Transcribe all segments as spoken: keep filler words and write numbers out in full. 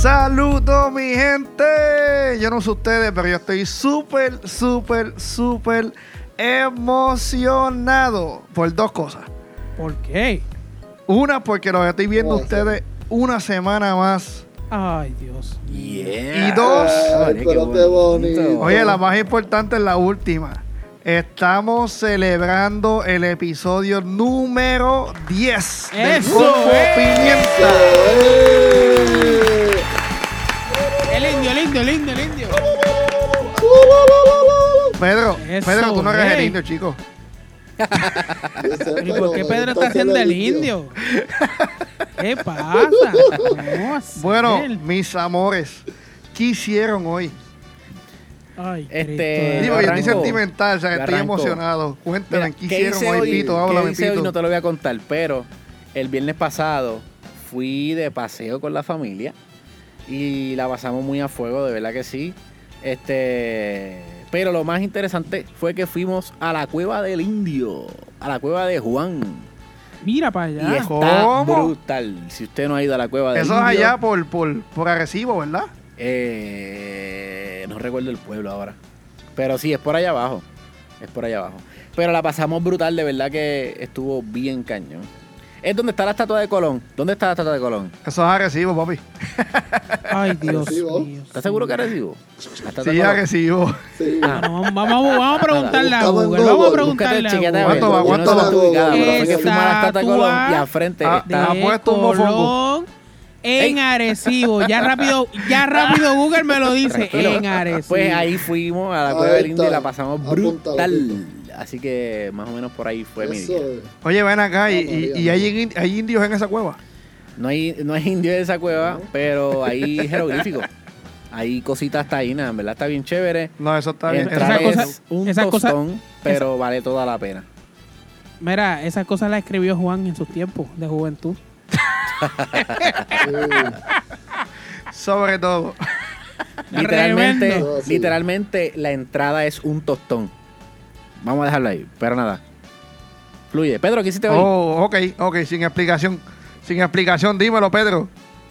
Saludos, mi gente. Yo no sé ustedes, pero yo estoy súper, súper, súper emocionado por dos cosas. ¿Por qué? Una, porque los estoy viendo a ustedes una semana más. Ay, Dios. Yeah. Y dos, Ay, pero qué bonito. Oye, la más importante es la última. Estamos celebrando el episodio número diez del Combo Pimienta. El indio, el indio, el indio, el indio. Pedro, Eso, Pedro, tú no eres hey. el indio, chico. ¿Y por qué Pedro está haciendo el indio? ¿Qué pasa? ¿Cómo así? Bueno, mis amores, ¿qué hicieron hoy? Ay, Este, Digo, yo estoy arranco. sentimental, o sea, que estoy Arranco. emocionado. Cuéntame, Mira, ¿qué ¿qué hicieron hice hoy, hoy? Pito? ¿Qué Háblame, hice hoy? Pito. No te lo voy a contar, pero el viernes pasado fui de paseo con la familia y la pasamos muy a fuego, de verdad que sí. Este, pero lo más interesante fue que fuimos a la Cueva del Indio, a la Cueva de Juan. Mira para Y allá. está ¿Cómo? brutal. Si usted no ha ido a la Cueva del Eso Indio. es allá por, por, por Arecibo, ¿verdad? Eh, no recuerdo el pueblo ahora. Pero sí, es por allá abajo. Es por allá abajo. Pero la pasamos brutal, de verdad que estuvo bien cañón. Es donde está la estatua de Colón. ¿Dónde está la estatua de Colón? Eso es Arecibo, papi. Ay, Dios Arecibo. mío. ¿Estás seguro que Arecibo? La estatua Sí, de Colón. Arecibo. Sí. Ah. Bueno, vamos, vamos, vamos a preguntarle a Buscamos en Google. Vamos a Google. preguntarle Búscate, a chequeate a Google. ver. ¿Cuánto va? Yo ¿Cuánto no va? estoy ubicada, pero fue que Estatua fuimos a la estatua de Colón y al frente Ah, está... ha de puesto un mofongo. Colón en Ey. Arecibo. Ya rápido, ya rápido Google me lo dice. Tranquilo. En Arecibo. Pues ahí fuimos a la Ahí Cueva del Indio y está. la pasamos Apúntalo, brutal. Así que más o menos por ahí fue mi Eso día. es. Oye, ven acá, y, Ah, y, María, y hay, in- hay indios en esa cueva. No hay, no hay indio en esa cueva, pero hay jeroglíficos. Hay cositas taínas, en verdad está bien chévere. No, eso está bien. Entrar Esas es cosas- un esas cosas- tostón, pero vale toda la pena. Mira, esas cosas las escribió Juan en sus tiempos de juventud. Sobre todo. Literalmente, Tremendo. Sí. literalmente la entrada es un tostón. Vamos a dejarlo ahí, pero nada. Fluye. Pedro, ¿qué hiciste hoy? Oh, ok, ok, sin explicación. Sin explicación, dímelo, Pedro.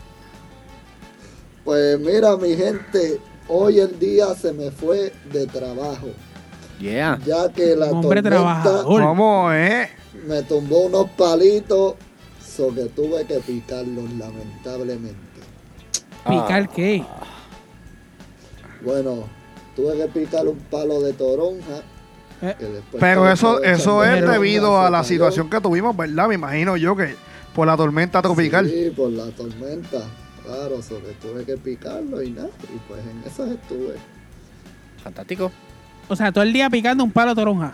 Pues mira, mi gente, hoy el día se me fue de trabajo, Yeah. ya que la Hombre tormenta trabajador. ¿Cómo, eh? me tumbó unos palitos, so que tuve que picarlos lamentablemente. ¿Picar qué? Bueno, tuve que picar un palo de toronja. Eh, que después Pero que eso, le eso echan es de debido toronja, a se la cayó. situación que tuvimos, ¿verdad? Me imagino yo que por la tormenta tropical. Sí, por la tormenta. Claro, so que tuve que picarlo y nada. Y pues en esas estuve. Fantástico. O sea, todo el día picando un palo de toronja.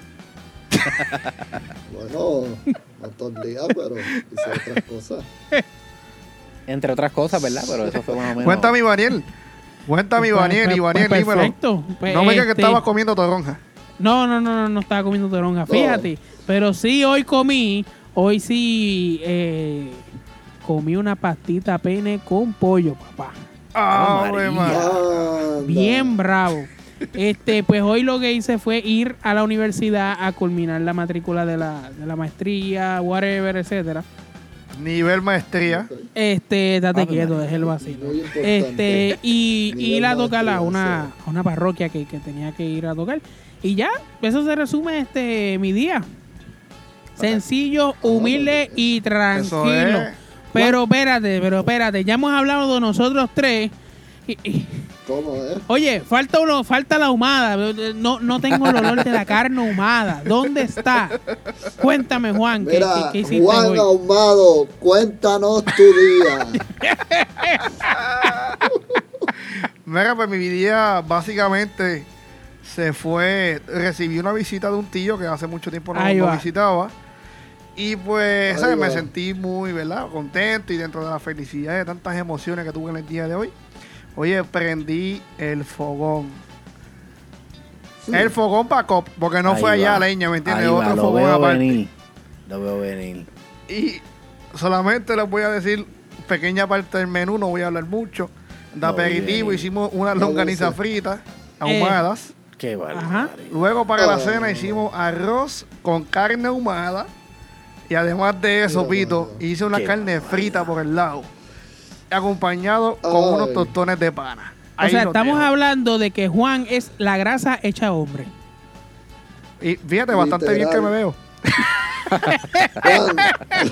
Bueno, no todo el día, pero hice otras cosas. Entre otras cosas, ¿verdad? Pero eso fue más o menos. Cuéntame, Ivaniel. Cuéntame, Pues, Ivaniel, pues, Ivaniel, pues, dímelo. perfecto. Pues, No me digas que este, estabas comiendo toronja. No, no, no, no, no estaba comiendo toronja, fíjate. Pero sí, hoy comí, hoy sí eh, comí una pastita pene con pollo, papá. Ave María. María. Anda. Bien bravo. Este, pues hoy lo que hice fue ir a la universidad a culminar la matrícula de la, de la maestría, whatever, etcétera. Nivel maestría. Este, date Ave quieto, María. es el vacío. Muy importante. Este, y Nivel ir a tocar a maestría, una, a una parroquia que, que tenía que ir a tocar. Y ya, eso se resume este mi día. Sencillo, humilde y tranquilo. es. Pero espérate, pero espérate, ya hemos hablado de nosotros tres. Y- y- ¿Cómo es? oye, falta uno, falta la ahumada. No, no tengo el olor de la carne ahumada. ¿Dónde está? Cuéntame, Juan, ¿qué, Mira, qué- qué hiciste Juan hoy? Ahumado, cuéntanos tu día. Mira, pues mi día básicamente se fue, recibí una visita de un tío que hace mucho tiempo no, Ahí no va. visitaba. Y pues, Ahí ¿sabes? Me va. sentí muy, ¿verdad? Contento y dentro de la felicidad de tantas emociones que tuve en el día de hoy. Oye, prendí el fogón. Sí. El fogón para cop, porque no Ahí fue allá va. leña, ¿me entiendes? Ahí va, Otro lo fogón veo aparte. venir. Lo veo venir. Y solamente les voy a decir pequeña parte del menú, no voy a hablar mucho. De No, aperitivo bien. hicimos unas No, longanizas sí. fritas, ahumadas. Qué barbaridad. Ajá. Luego para la Oh. cena hicimos arroz con carne ahumada. Y además de eso, Mira, Pito, mira. hice una Qué carne barbaridad. frita por el lado. acompañado con Ay. unos tostones de pana. O Ahí sea, los estamos dejo. hablando de que Juan es la grasa hecha hombre. Y fíjate, bastante bien que me veo. Juan.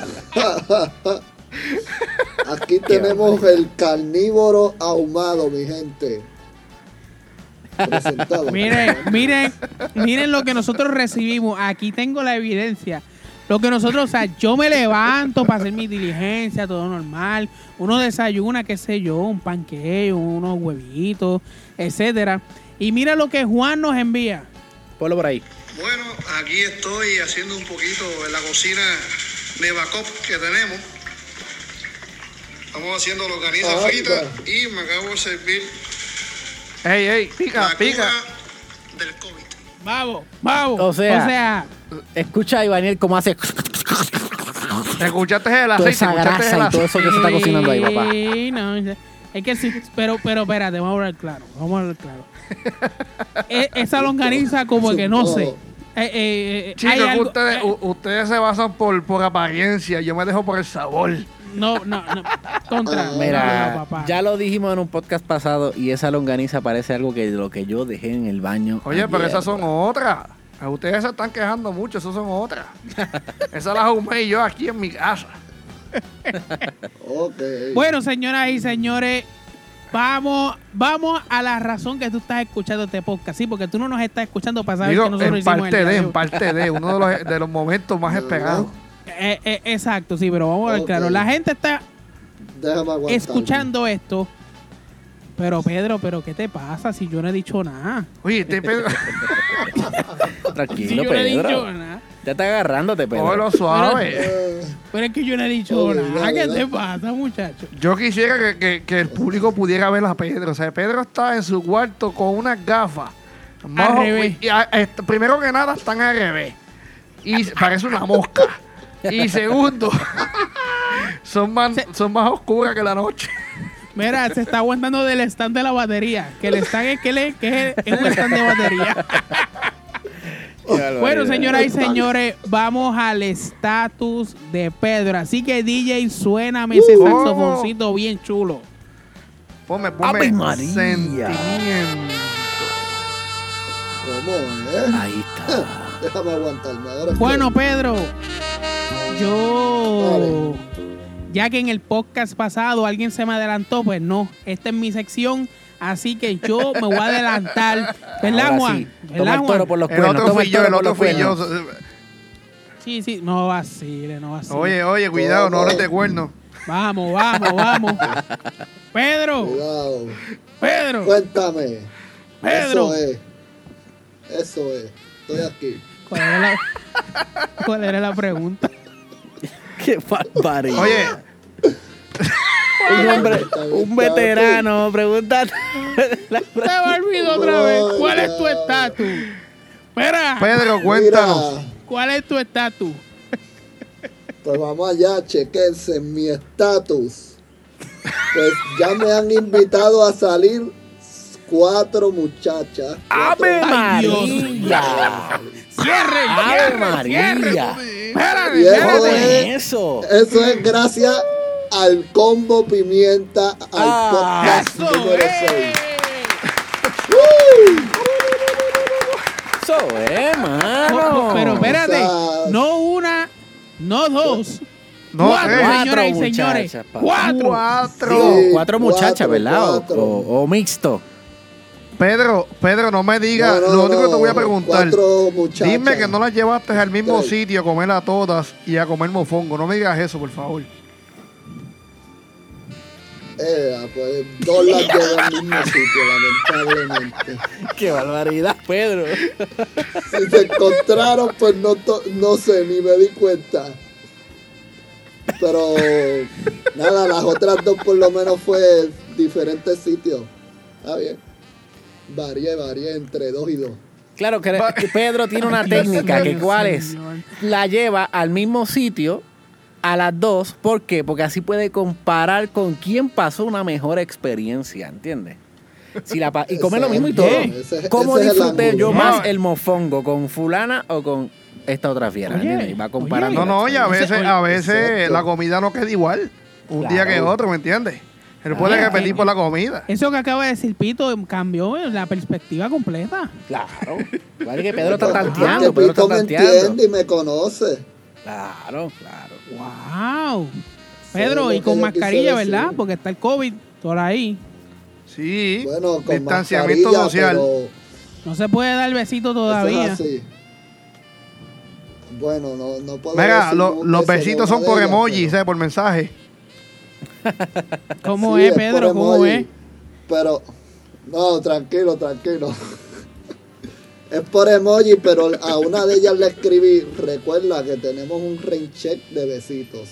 Aquí tenemos el carnívoro ahumado, mi gente. Presentado. Miren, miren, miren lo que nosotros recibimos. Aquí tengo la evidencia. Lo que nosotros, o sea, yo me levanto para hacer mi diligencia, todo normal. Uno desayuna, qué sé yo, un panqueque, unos huevitos, etcétera. Y mira lo que Juan nos envía. Ponlo por ahí. Bueno, aquí estoy haciendo un poquito en la cocina Nevacop que tenemos. Estamos haciendo longaniza Ah, frita va. y me acabo de servir. Ey, ey, pica, La pica. cura del COVID. Vamos, vamos. O sea, o sea Escucha a Ivaniel cómo hace ¿Escuchaste el toda aceite? esa ¿Escuchaste grasa el y todo aceite? eso que se está cocinando ahí, papá. Sí, no, es que sí, pero, pero espérate, vamos a hablar claro, vamos a hablar claro. E- esa longaniza como que no sé. Eh, eh, eh, Chicos, hay algo- ustedes, eh, u- ustedes se basan por, por apariencia. Yo me dejo por el sabor. no, no, no, contra. no, Mira, no, papá. ya lo dijimos en un podcast pasado y esa longaniza parece algo que lo que yo dejé en el baño. Oye, pero ayer. esas son otras. Ustedes se están quejando mucho, esas son otras. Esas las humé yo aquí en mi casa. Ok. Bueno, señoras y señores, vamos, vamos a la razón que tú estás escuchando este podcast, sí, porque tú no nos estás escuchando para saber Digo, que nosotros en hicimos el parte día de, de en hoy. parte de, uno de los, de los momentos más esperados. Eh, eh, exacto, sí, pero vamos a ver Ok. claro. La gente está Déjame aguantar. escuchando esto. Pero Pedro, ¿pero qué te pasa si yo no he dicho nada? Oye, este Pedro, Si Tranquilo, yo no he dicho Pedro. nada. Ya está agarrándote, Pedro. cógelo suave. Eh, Pero es que yo no he dicho Oye, nada. dale, ¿Qué dale. te pasa, muchacho? Yo quisiera que, que- que el público pudiera ver a Pedro. O sea, Pedro está en su cuarto con unas gafas. Más- revés. y a- est- primero que nada, están al revés. Y parece una mosca. Y segundo, son más, son más oscuras que la noche. Mira, se está aguantando del stand de la batería. Que el stand es que, le, que es, es un stand de batería. Qué barbaridad. Bueno, señoras y señores, vamos al estatus de Pedro. Así que D J, suéname ese Uh. saxofoncito bien chulo. Ponme, ponme ¡Ave María! sentimiento. ¿Cómo es? Ahí está. Déjame aguantarme. Ahora es Bueno, que- Pedro, yo, Dale. ya que en el podcast pasado alguien se me adelantó, pues no, esta es mi sección, así que yo me voy a adelantar. ¿Verdad, Ahora Juan? sí. ¿Verdad, Toma el Juan? toro por los El cuernos. otro Toma fui el yo, toro el por otro los fui yo. cuernos. Sí, sí, no vacile, no vacile. Oye, oye, cuidado, no hables de cuernos. Vamos, vamos, vamos. Pedro, Cuidado. Pedro, Cuéntame. Pedro. Eso es. Eso es. Estoy aquí. ¿Cuál era la, cuál era la pregunta? Qué barbaridad. Oye, un hombre, un veterano, pregúntate. Se me olvidó otra vez. ¿Cuál es tu estatus? Espera, Pedro, cuéntanos. Mira, ¿cuál es tu estatus? pues vamos allá, chequense mi estatus. Pues ya me han invitado a salir cuatro muchachas. Cuatro- ¡Ave Ay, Dios. María! Cierre, ¡Ave cierre, María! cierre. Espérate, Y eso espérate. es- Eso. Eso es gracias al combo pimienta, al Ah, podcast Eso, número eh. seis. Eso es, mano. Pero espérate, Esas- no una, no dos, No, cuatro, eh. señoras y Cuatro señores. muchachas, papá. Cuatro. Cuatro. Digo, Sí, cuatro muchachas, cuatro, ¿verdad? O- cuatro. O, o mixto. Pedro, Pedro, no me digas. No, no, Lo único que te no, voy a preguntar. cuatro muchachas. Dime que no las llevaste al mismo Sí. sitio a comer a todas y a comer mofongo. No me digas eso, por favor. Eh, pues dos las llevo al mismo sitio, lamentablemente. Qué barbaridad, Pedro. Si se encontraron, pues no, to- no sé, ni me di cuenta. Pero nada, las otras dos por lo menos fue diferentes sitios. Está bien. Varié, varié entre dos y dos. Claro que que Pedro tiene una Dios técnica que mío, cuál es, señor. la lleva al mismo sitio a las dos. ¿Por qué? Porque así puede comparar con quién pasó una mejor experiencia, ¿entiendes? Si la pa- y come lo mismo y todo. Oye, ese- ¿Cómo ese es el disfruté ángulo. yo No. más el mofongo? ¿Con fulana o con esta otra fiera? Oye, ¿Entiendes? Y va comparando. No, no, y a Ese- veces, oye, a veces exacto. la comida no queda igual. Un Claro. día que otro, ¿me entiendes? Él puede Ah, repetir que- por la comida. Eso que acaba de decir Pito cambió la perspectiva completa. Claro. Vale que Pedro está Porque tanteando, Pedro Pito está me tanteando. entiende y me conoce. Claro, claro. Wow. Pedro, lo y que con yo mascarilla, quise ¿verdad? decir. Porque está el COVID por ahí. Sí. Bueno, con Distanciamiento mascarilla, social. pero No se puede dar besito eso todavía. es así. Bueno, no, no puedo Mira, decir lo- un los beso de besitos una son de por ellas, emojis, pero- ¿eh? Por mensaje. ¿Cómo Sí, es, por Pedro? ¿Cómo emoji, es? Pero, no, tranquilo, tranquilo. Es por emoji, pero a una de ellas le escribí, recuerda que tenemos un rain check de besitos.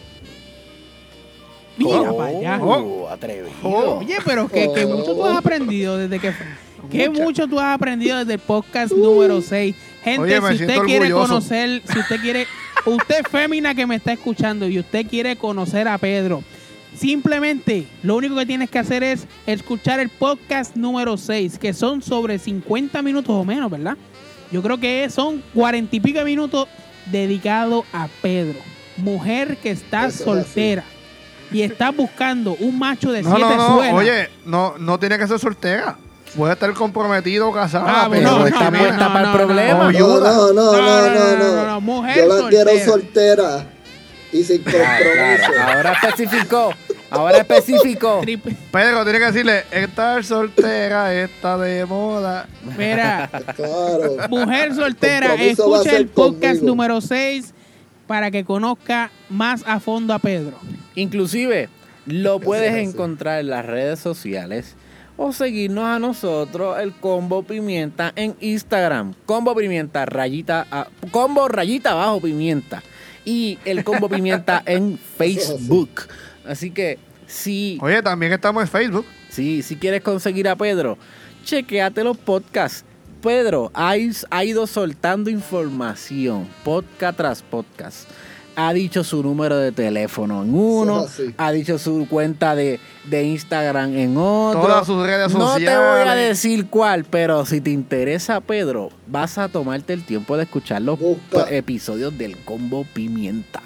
Mira Oh, para allá. atrevido. Oh. Oye, pero que, que mucho tú has aprendido desde que... Que Mucha. mucho tú has aprendido desde el podcast número seis. Gente, Oye, me si usted siento quiere orgulloso. conocer, si usted quiere, usted fémina que me está escuchando y usted quiere conocer a Pedro, simplemente lo único que tienes que hacer es escuchar el podcast número seis, que son sobre cincuenta minutos o menos, ¿verdad? Yo creo que son cuarenta y pico minutos dedicados a Pedro, mujer que está Eso es soltera y está buscando un macho de No, siete no, no. suelas. Oye, no, no tiene que ser soltera. Puede estar comprometido o casada. Ah, pero no, Pero no, está no, puesta no, para no, el problema. no. No, Ayuda. no, no, No, no, no, no, no, no. no, mujer Yo la quiero soltera. soltera y sin Claro, compromiso. claro. Ahora especificó. Ahora especificó. Triple- Pedro tiene que decirle, estar soltera está de moda. Mira, Claro. mujer soltera, Compromiso va a escucha ser el podcast conmigo. número seis para que conozca más a fondo a Pedro. Inclusive, lo puedes sí. encontrar en las redes sociales o seguirnos a nosotros, el Combo Pimienta, en Instagram. Combo Pimienta, rayita, a- Combo rayita abajo Pimienta. Y el Combo Pimienta en Facebook. Así que, si, Oye, también estamos en Facebook. si, si quieres conseguir a Pedro, chequéate los podcasts. Pedro ha, ha ido soltando información, podcast tras podcast. Ha dicho su número de teléfono en uno, Eso es así. ha dicho su cuenta de, de Instagram en otro. Todas sus redes No te voy a sociales. decir cuál, pero si te interesa, Pedro, vas a tomarte el tiempo de escuchar los Busca. p- episodios del Combo Pimienta.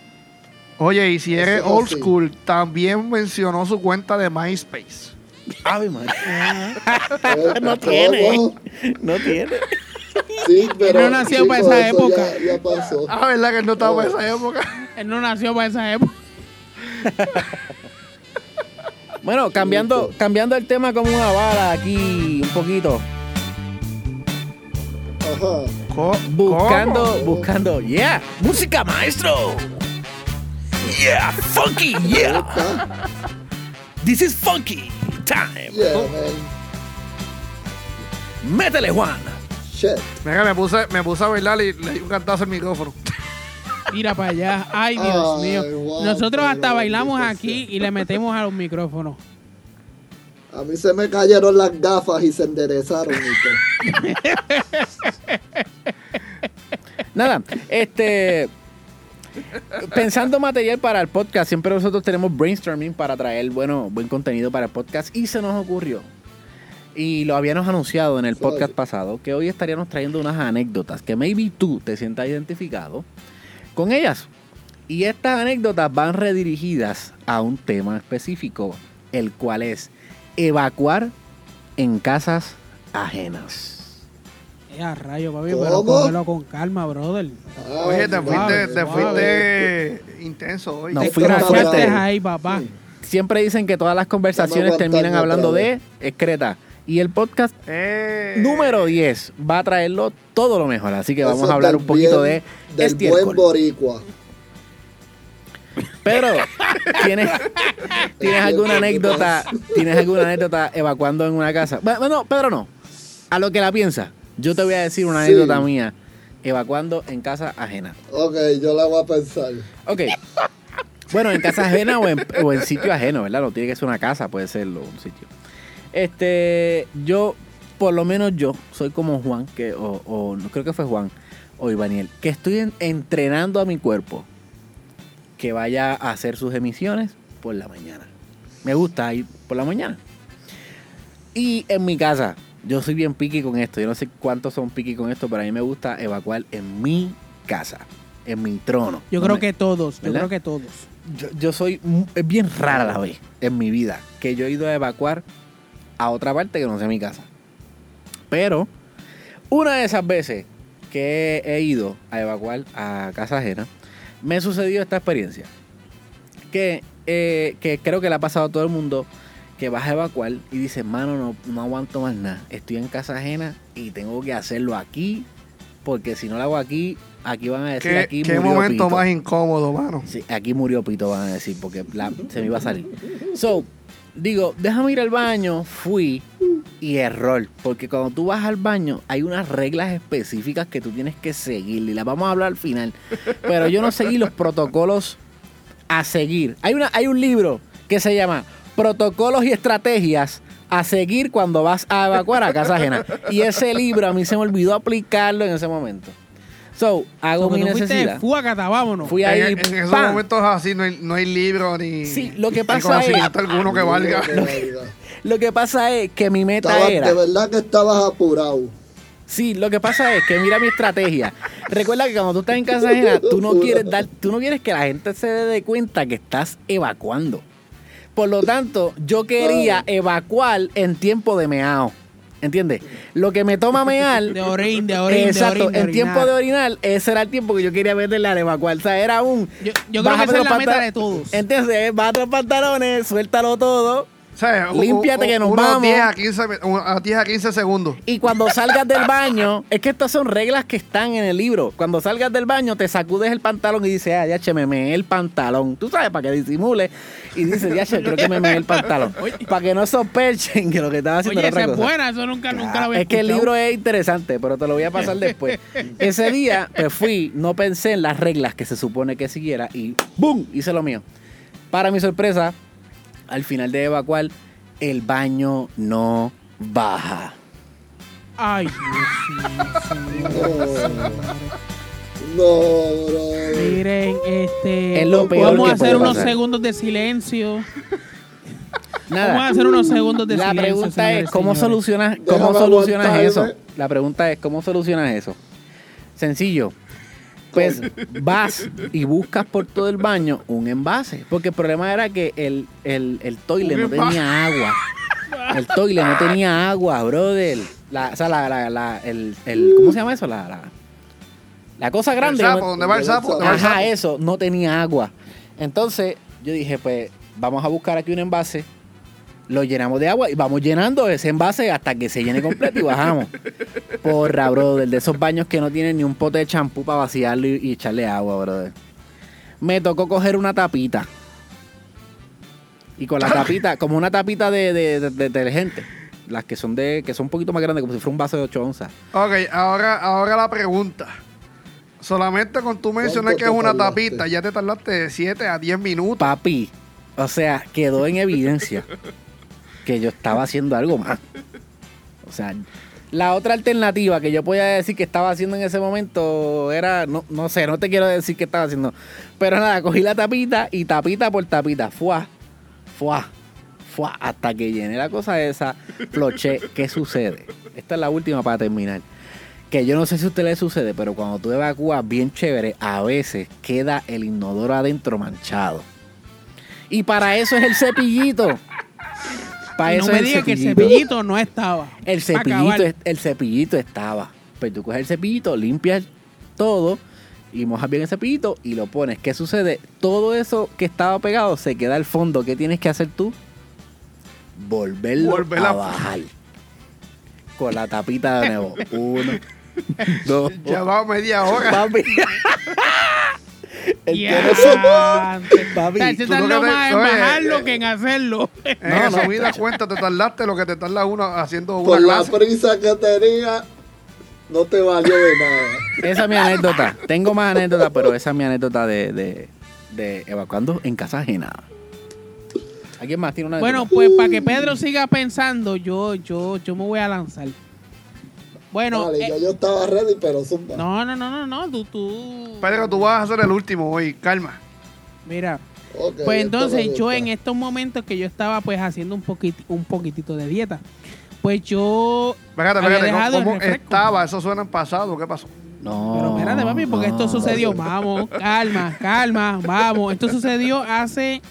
Oye, y si eres Eso es old así. school, también mencionó su cuenta de MySpace. Ave María. Eh, No tiene. ¿cómo? No tiene. Sí, pero no nació para chicos, esa eso época. Ya, ya pasó. Ah, ¿verdad que él no estaba Oh. en esa época? Él no nació para esa época. Bueno, cambiando, cambiando el tema como una bala aquí un poquito. Ajá. Co- Buscando, ¿cómo? buscando, yeah, música maestro. Yeah, funky, yeah. Está. This is funky time. Yeah, man. Métele, Juan. Shit. Mira, me puse, me puse a bailar y le di un cantazo al micrófono. Mira para allá. Ay, Dios Ay, mío. guau, Nosotros hasta pero bailamos maldita aquí sea. y le metemos a los micrófonos. A mí se me cayeron las gafas y se enderezaron. y todo. Nada, este. Pensando material para el podcast, siempre nosotros tenemos brainstorming para traer bueno, buen contenido para el podcast y se nos ocurrió. Y lo habíamos anunciado en el podcast pasado, que hoy estaríamos trayendo unas anécdotas que maybe tú te sientas identificado con ellas. Y estas anécdotas van redirigidas a un tema específico, el cual es evacuar en casas ajenas. Eh, a rayo, papi, ¿Cómo? pero cógelo con calma, brother. Ah, Oye, te suave, fuiste, te suave. fuiste intenso hoy. No, Te fuimos crachaste fuertes. ahí, papá. Siempre dicen que todas las conversaciones Vamos a terminan aguantarnos hablando otra de vez. excreta. Y el podcast Eh. número diez va a traerlo todo lo mejor. Así que vamos Eso a hablar del un poquito bien- de del estiércol. buen boricua. Pero, ¿tienes, ¿tienes alguna ¿Qué anécdota? pasa? ¿Tienes alguna anécdota evacuando en una casa? Bueno, Pedro no. A lo que la piensa. Yo te voy a decir una Sí. anécdota mía. Evacuando en casa ajena. Ok, yo la voy a pensar. Ok. Bueno, en casa ajena o en, o en sitio ajeno, ¿verdad? No tiene que ser una casa, puede serlo un sitio. Este, yo, por lo menos yo, soy como Juan, que, o, o no creo que fue Juan o Ivaniel, que estoy en- entrenando a mi cuerpo que vaya a hacer sus emisiones por la mañana. Me gusta ir por la mañana. Y en mi casa, yo soy bien picky con esto. Yo no sé cuántos son picky con esto, pero a mí me gusta evacuar en mi casa. en mi trono. Yo No creo me- que todos, yo ¿verdad? creo que todos. Yo, yo soy, mu- es bien rara la vez en mi vida que yo he ido a evacuar a otra parte que no sea mi casa. Pero una de esas veces que he ido a evacuar a casa ajena, me sucedió esta experiencia. Que, eh, que creo que le ha pasado a todo el mundo, que vas a evacuar y dices, mano, no, no aguanto más nada. Estoy en casa ajena y tengo que hacerlo aquí, porque si no lo hago aquí, aquí van a decir, ¿Qué, aquí qué murió momento Pito. más incómodo, mano? Sí, aquí murió Pito, van a decir, porque la- se me iba a salir. So, digo, déjame ir al baño, fui, y error, porque cuando tú vas al baño hay unas reglas específicas que tú tienes que seguir, y las vamos a hablar al final. Pero yo no seguí los protocolos a seguir. Hay, una, hay un libro que se llama Protocolos y Estrategias a seguir cuando vas a evacuar a casa ajena. Y ese libro a mí se me olvidó aplicarlo en ese momento. So, hago Porque mi tú fuiste necesidad. Fuácata, vámonos. Fui ahí, En, en esos ¡pam! momentos así no hay, no hay libro ni, Sí, lo que ni pasa es- conocimiento alguno que valga. Qué barbaridad. Lo que pasa es que mi meta Estabas- era... de verdad que estabas apurado. Sí, lo que pasa es que mira mi estrategia. Recuerda que cuando tú estás en casa ajena, tú no quieres dar, tú no quieres que la gente se dé cuenta que estás evacuando. Por lo tanto, yo quería evacuar en tiempo de meao. ¿Entiendes? Lo que me toma mear. De orín, de orín, Exacto, de orín, de en tiempo orinar. de orinar, ese era el tiempo que yo quería verle al evacuar. O sea, era un. Yo, yo creo que bájate esa es los la meta panta- de todos. Entonces, baja los pantalones, suéltalo todo. O sea, u- Límpiate u- que nos unos vamos. diez a quince, me- un- a diez a quince segundos. Y cuando salgas del baño, es que estas son reglas que están en el libro. Cuando salgas del baño, te sacudes el pantalón y dices, ah, ya che, me meé el pantalón. Tú sabes, para que disimule. Y dices, ya che, creo que me meé el pantalón. Para que no sospechen que lo que estaba haciendo Oye, era esa otra es cosa. buena, eso nunca, nunca lo Ah, había es que el escuchado. libro es interesante, pero te lo voy a pasar después. Ese día, pues fui, no pensé en las reglas que se supone que siguiera y ¡boom! Hice lo mío. Para mi sorpresa, al final de evacuar, el baño no baja. Ay, Dios mío, señor. No, bro. Miren, este. Es lo peor vamos que a hacer puede unos pasar. segundos de silencio. Nada. Vamos a hacer unos segundos de La silencio. pregunta señores, es cómo señores. solucionas, cómo Déjame solucionas aguantarme. eso. La pregunta es cómo solucionas eso. Sencillo. Pues vas y buscas por todo el baño un envase. Porque el problema era que el, el, el toile Un no envase. tenía agua. El toile no tenía agua, brother. La, o sea, la, la, la, el, el, ¿cómo se llama eso? La, la, la cosa grande. El sapo, no- ¿dónde va el sapo? ¿Dónde va el Ajá, sapo? eso, no tenía agua. Entonces, yo dije, pues, vamos a buscar aquí un envase, lo llenamos de agua y vamos llenando ese envase hasta que se llene completo y bajamos. Porra, brother, de esos baños que no tienen ni un pote de champú para vaciarlo y, y echarle agua, brother. Me tocó coger una tapita. Y con la tapita, como una tapita de, de, de- de detergente. Las que son de, que son un poquito más grandes, como si fuera un vaso de ocho onzas. Ok, ahora, ahora la pregunta. Solamente con tú mencionar ¿Cuánto que es te una tardaste? tapita, ya te tardaste de siete a diez minutos. Papi, o sea, quedó en evidencia que yo estaba haciendo algo más. O sea, la otra alternativa que yo podía decir que estaba haciendo en ese momento era, no, no sé, no te quiero decir qué estaba haciendo. Pero nada, cogí la tapita y tapita por tapita, fuá, fuá, fuá, hasta que llené la cosa esa, floché. ¿Qué sucede? Esta es la última para terminar. Que yo no sé si a usted le sucede, pero cuando tú evacúas bien chévere, a veces queda el inodoro adentro manchado. Y para eso es el cepillito. Para Y eso no me es el diga que el cepillito. cepillito no estaba. El Pa' cepillito, acabar. es- el cepillito estaba. Pues tú coges el cepillito, limpias todo y mojas bien el cepillito y lo pones. ¿Qué sucede? Todo eso que estaba pegado se queda al fondo. ¿Qué tienes que hacer tú? Volverlo Volver a a- bajar. Con la tapita de nuevo. Uno, dos, Ya va media hora. papi. El Ya, que no se- O Papi, sea, se tú lo tardó que te- más en oye, bajarlo que en hacerlo. En No, no, resumida muchacho. cuenta, te tardaste lo que te tarda uno haciendo una Por la clase. prisa que tenía, no te valió de nada. Esa es mi anécdota. Tengo más anécdotas, pero esa es mi anécdota de, de, de evacuando en casa ajena. ¿Alguien más tiene una Bueno, anécdota? pues para que Pedro siga pensando, yo, yo, yo me voy a lanzar. Bueno, Vale, eh, yo, yo estaba ready, pero zumba. no, no, no, no, no, tú, tú. Pedro, tú vas a ser el último hoy, calma. Mira, Ok, pues esto entonces me yo gusta. en estos momentos que yo estaba pues haciendo un poquiti- un poquitito de dieta, pues yo Espérate, había espérate, dejado ¿cómo, el cómo refresco. estaba? Eso suena en pasado, ¿qué pasó? No. Pero espérate, papi, porque no. esto sucedió. Vamos, calma, calma, vamos. Esto sucedió hace...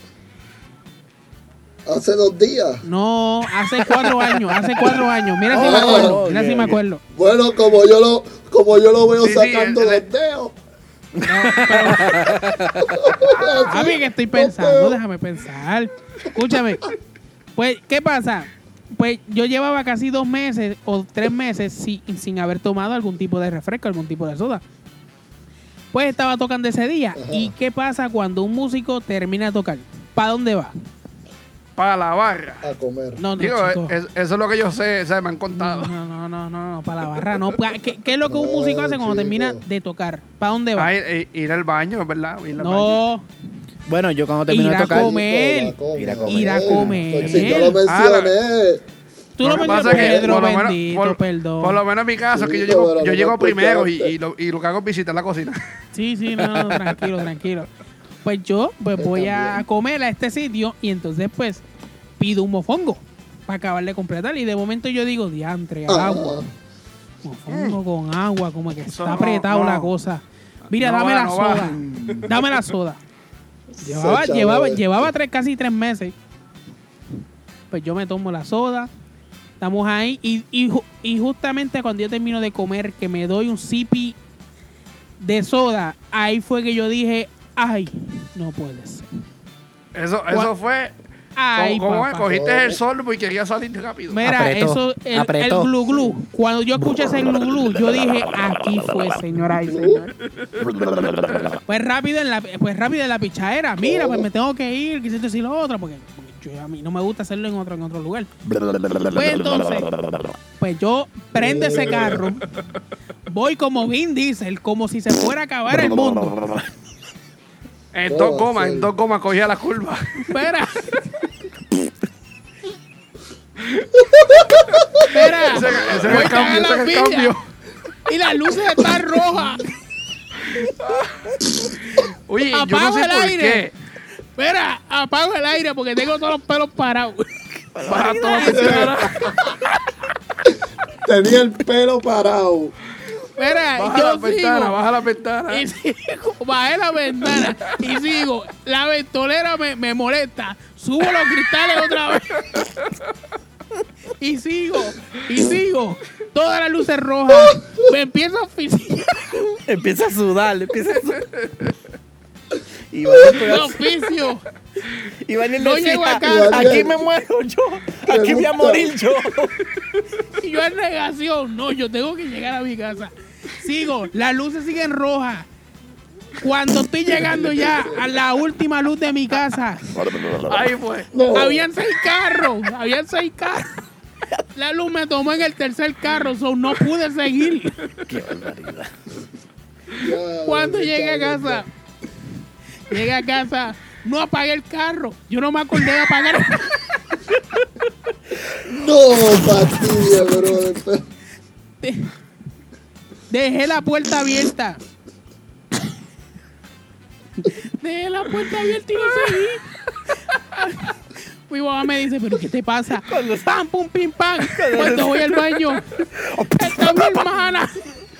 Hace dos días. No, hace cuatro años, hace cuatro años. Mira si me Ah, acuerdo, mira ok, si me ok. acuerdo. Bueno, como yo lo, como yo lo veo Sí, sí, sacando el- los dedos. A mí que estoy pensando, déjame pensar. Escúchame. Pues, ¿qué pasa? Pues yo llevaba casi dos meses o tres meses sin, sin haber tomado algún tipo de refresco, algún tipo de soda. Pues estaba tocando ese día. Ajá. ¿Y qué pasa cuando un músico termina de tocar? ¿Para dónde va? Para la barra. A comer. No, no, Digo, chico. es- eso es lo que yo sé, o sea, me han contado. No, no, no, no, no, para la barra, no. Pa- ¿Qué, qué es lo que un músico No, hace cuando chico. termina de tocar? ¿Para dónde va? Ah, ir, ir al baño, ¿verdad? Ir al baño. No, Bueno, yo cuando termino Ir de a tocar. comer. Ir a comer. Ir a comer. Pues si yo lo mencioné. tú Lo lo que mencionas, pasa es que, Pedro, por lo menos- bendito, por- perdón. Por lo menos en mi caso, es que yo Sí, llego, pero yo no llego me primero y, escuchaste. y, lo, y lo que hago es visitar la cocina. Sí, sí, no, no, tranquilo, tranquilo. Pues yo pues Yo voy a también. comer a este sitio y entonces pues pido un mofongo para acabar de completar y de momento yo digo, diantre, Ah, agua. Mofongo con agua, como que Eso está no, apretado no. la cosa. Mira, No dame va, la no va. soda. Dame la soda. Llevaba, Se llevaba, echaba llevaba tres, casi tres meses. Pues yo me tomo la soda. Estamos ahí. Y, y, ju- y justamente cuando yo termino de comer, que me doy un sipi de soda, ahí fue que yo dije, ay, no puede ser. Eso, eso fue. Ay, ¿Cómo, cómo es? papá. Cogiste el sorbo y querías salir rápido. Mira, Apretó, eso, el, el apretó. glu glu. Cuando yo escuché ese glu glu, yo dije, aquí fue, señora y señor. Pues rápido en la, pues rápido en la pichadera. Mira, pues me tengo que ir, quise decir lo otro, porque, porque yo, a mí no me gusta hacerlo en otro, en otro lugar. Pues entonces, pues yo prendo ese carro, voy como Vin Diesel, como si se fuera a acabar el mundo. En ¿Cómo dos gomas, hacer? en dos gomas cogía la curva. Espera. Espera. Ese, ese es Voy el cambio, a ese la es el villa. cambio. Y las luces están rojas. Oye, yo no Apago sé el por aire. qué. Espera, apago el aire porque tengo todos los pelos parados. Baja todo lo que se cara. Tenía el pelo parado. Espera, Baja yo la ventana, sigo. baja la ventana. Y sigo, bajé la ventana y sigo. La ventolera me, me molesta. Subo los cristales otra vez. Y sigo, y sigo. Todas las luces rojas. Me empiezo a oficiar. Empieza a sudar, empieza a sudar. Y Me Iván, oficio. Iván No decía, llego a casa. aquí me muero yo, aquí voy a morir yo. Y yo en negación. No, yo tengo que llegar a mi casa. Sigo, las luces siguen rojas. Cuando estoy llegando ya a la última luz de mi casa, Ahí fue. No. habían seis carros. Habían seis carros. La luz me tomó en el tercer carro, so no pude seguir. Qué barbaridad. Ya, Cuando qué llegué a cabrón. casa, llegué a casa, no apagué el carro. Yo no me acordé de apagar el carro. No, fastidio, brother. De- Dejé la puerta abierta. Dejé la puerta abierta y no seguí. Mi mamá me dice, ¿pero qué te pasa? Pam, pum, pim, pam. Cuando voy al baño, está mi hermana.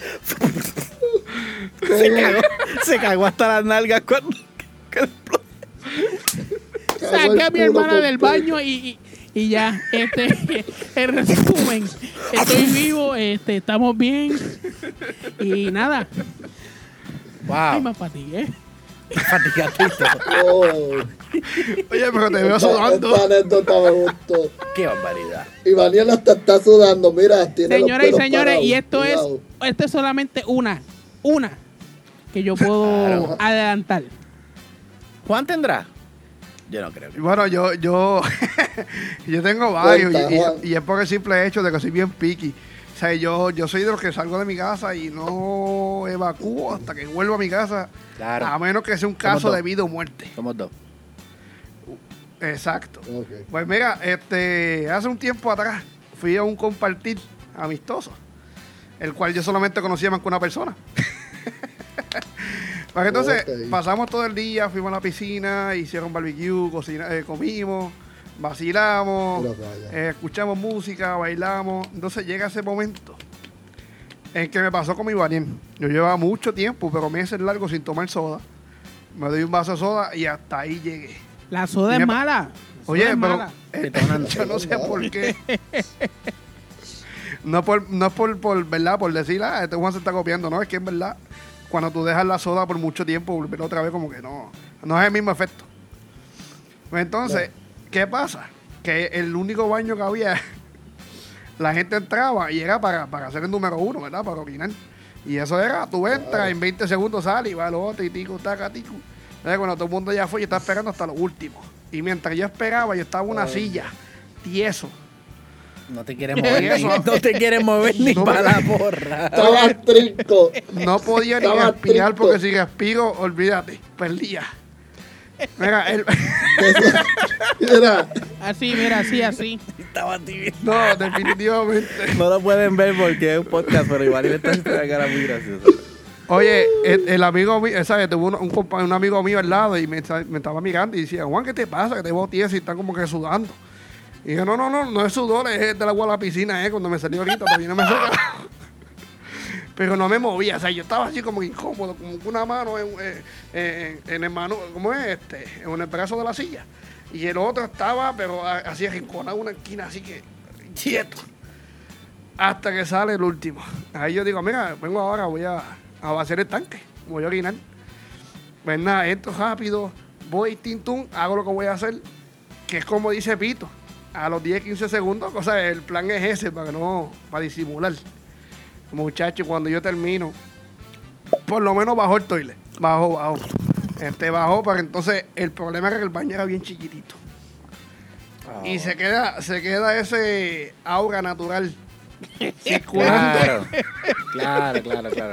Se cagó, se cagó hasta las nalgas cuando... Saqué a mi hermana del baño y, y, y ya, este, en resumen, estoy vivo, este, estamos bien y nada. Ay, Wow, me fatigué. fatigadito. Oh, Oye, pero te veo esta, sudando. esta anécdota me gustó. Qué barbaridad. Y Daniel hasta está sudando. Mira, tiene los Señoras y pelos señores, parados. y esto es, Cuidado. esto es solamente una, una que yo puedo Claro. adelantar. ¿Juan tendrá? Yo no creo. que- Bueno, yo, yo, yo tengo varios Cuenta, y, y- Juan. y es por el simple hecho de que soy bien picky. O sea, yo, yo soy de los que salgo de mi casa y no evacúo hasta que vuelvo a mi casa, Claro, a menos que sea un Somos caso dos. de vida o muerte. somos dos. Exacto. Ok. Pues mira, este, hace un tiempo atrás fui a un compartir amistoso, el cual yo solamente conocía más que una persona. Para que entonces Ok. pasamos todo el día, fuimos a la piscina, hicieron barbecue, cocina, eh, comimos, vacilamos, Mira para allá. eh, escuchamos música, bailamos. Entonces llega ese momento Es que me pasó con mi Banien. Yo llevaba mucho tiempo, pero meses largos sin tomar soda. Me doy un vaso de soda y hasta ahí llegué. La soda es mala. Oye, soda es pero mala. eh, yo no sé por qué. No por, no es por, por, ¿verdad? Por decir, ah, este Juan se está copiando. No, es que en verdad, cuando tú dejas la soda por mucho tiempo, volver otra vez como que no, no es el mismo efecto. Pues entonces, ¿qué pasa? Que el único baño que había, la gente entraba y era para, para hacer el número uno, ¿verdad? Para orinar. Y eso era, tú entras, en veinte segundos sales y va al otro y tico, taca, tico. Entonces, cuando todo el mundo ya fue, yo estaba esperando hasta lo último. Y mientras yo esperaba, yo estaba en una silla, tieso. No te quieres mover, ni, no te quieres mover ni No, para la porra. Estaba trinco. No podía ni Estaba respirar triste. porque si respiro, olvídate, perdía. Mira, el, Mira, Así, mira, así, así. Estaba tibio. no, definitivamente. No lo pueden ver porque es un podcast, pero igual le está haciendo una cara muy graciosa. Oye, el, el amigo mío, ¿sabes? Tuvo un, un, compa- un amigo mío al lado y me, me estaba mirando y decía, Juan, ¿qué te pasa? Que te veo tieso y están como que sudando. Y yo, no, no, no, no es sudor, es del agua de la piscina, eh, cuando me salió ahorita, todavía no me seca. Pero no me movía, o sea, yo estaba así como incómodo, como con una mano en, en, en, en el mano, ¿cómo es este? En el brazo de la silla. Y el otro estaba, pero a- así arrinconado en una esquina, así que quieto. Hasta que sale el último. Ahí yo digo, mira, vengo ahora, voy a, a vaciar el tanque, voy a orinar. Pues nada, entro rápido, voy tintum, hago lo que voy a hacer, que es como dice Pito, a los diez, quince segundos, o sea, el plan es ese, para que no, para disimular. Muchachos, cuando yo termino, por lo menos bajó el toilet, bajó, bajó. Este bajó, pero entonces el problema era que el baño era bien chiquitito. Oh. Y se queda, se queda ese aura natural circulando. Claro, claro, claro, claro.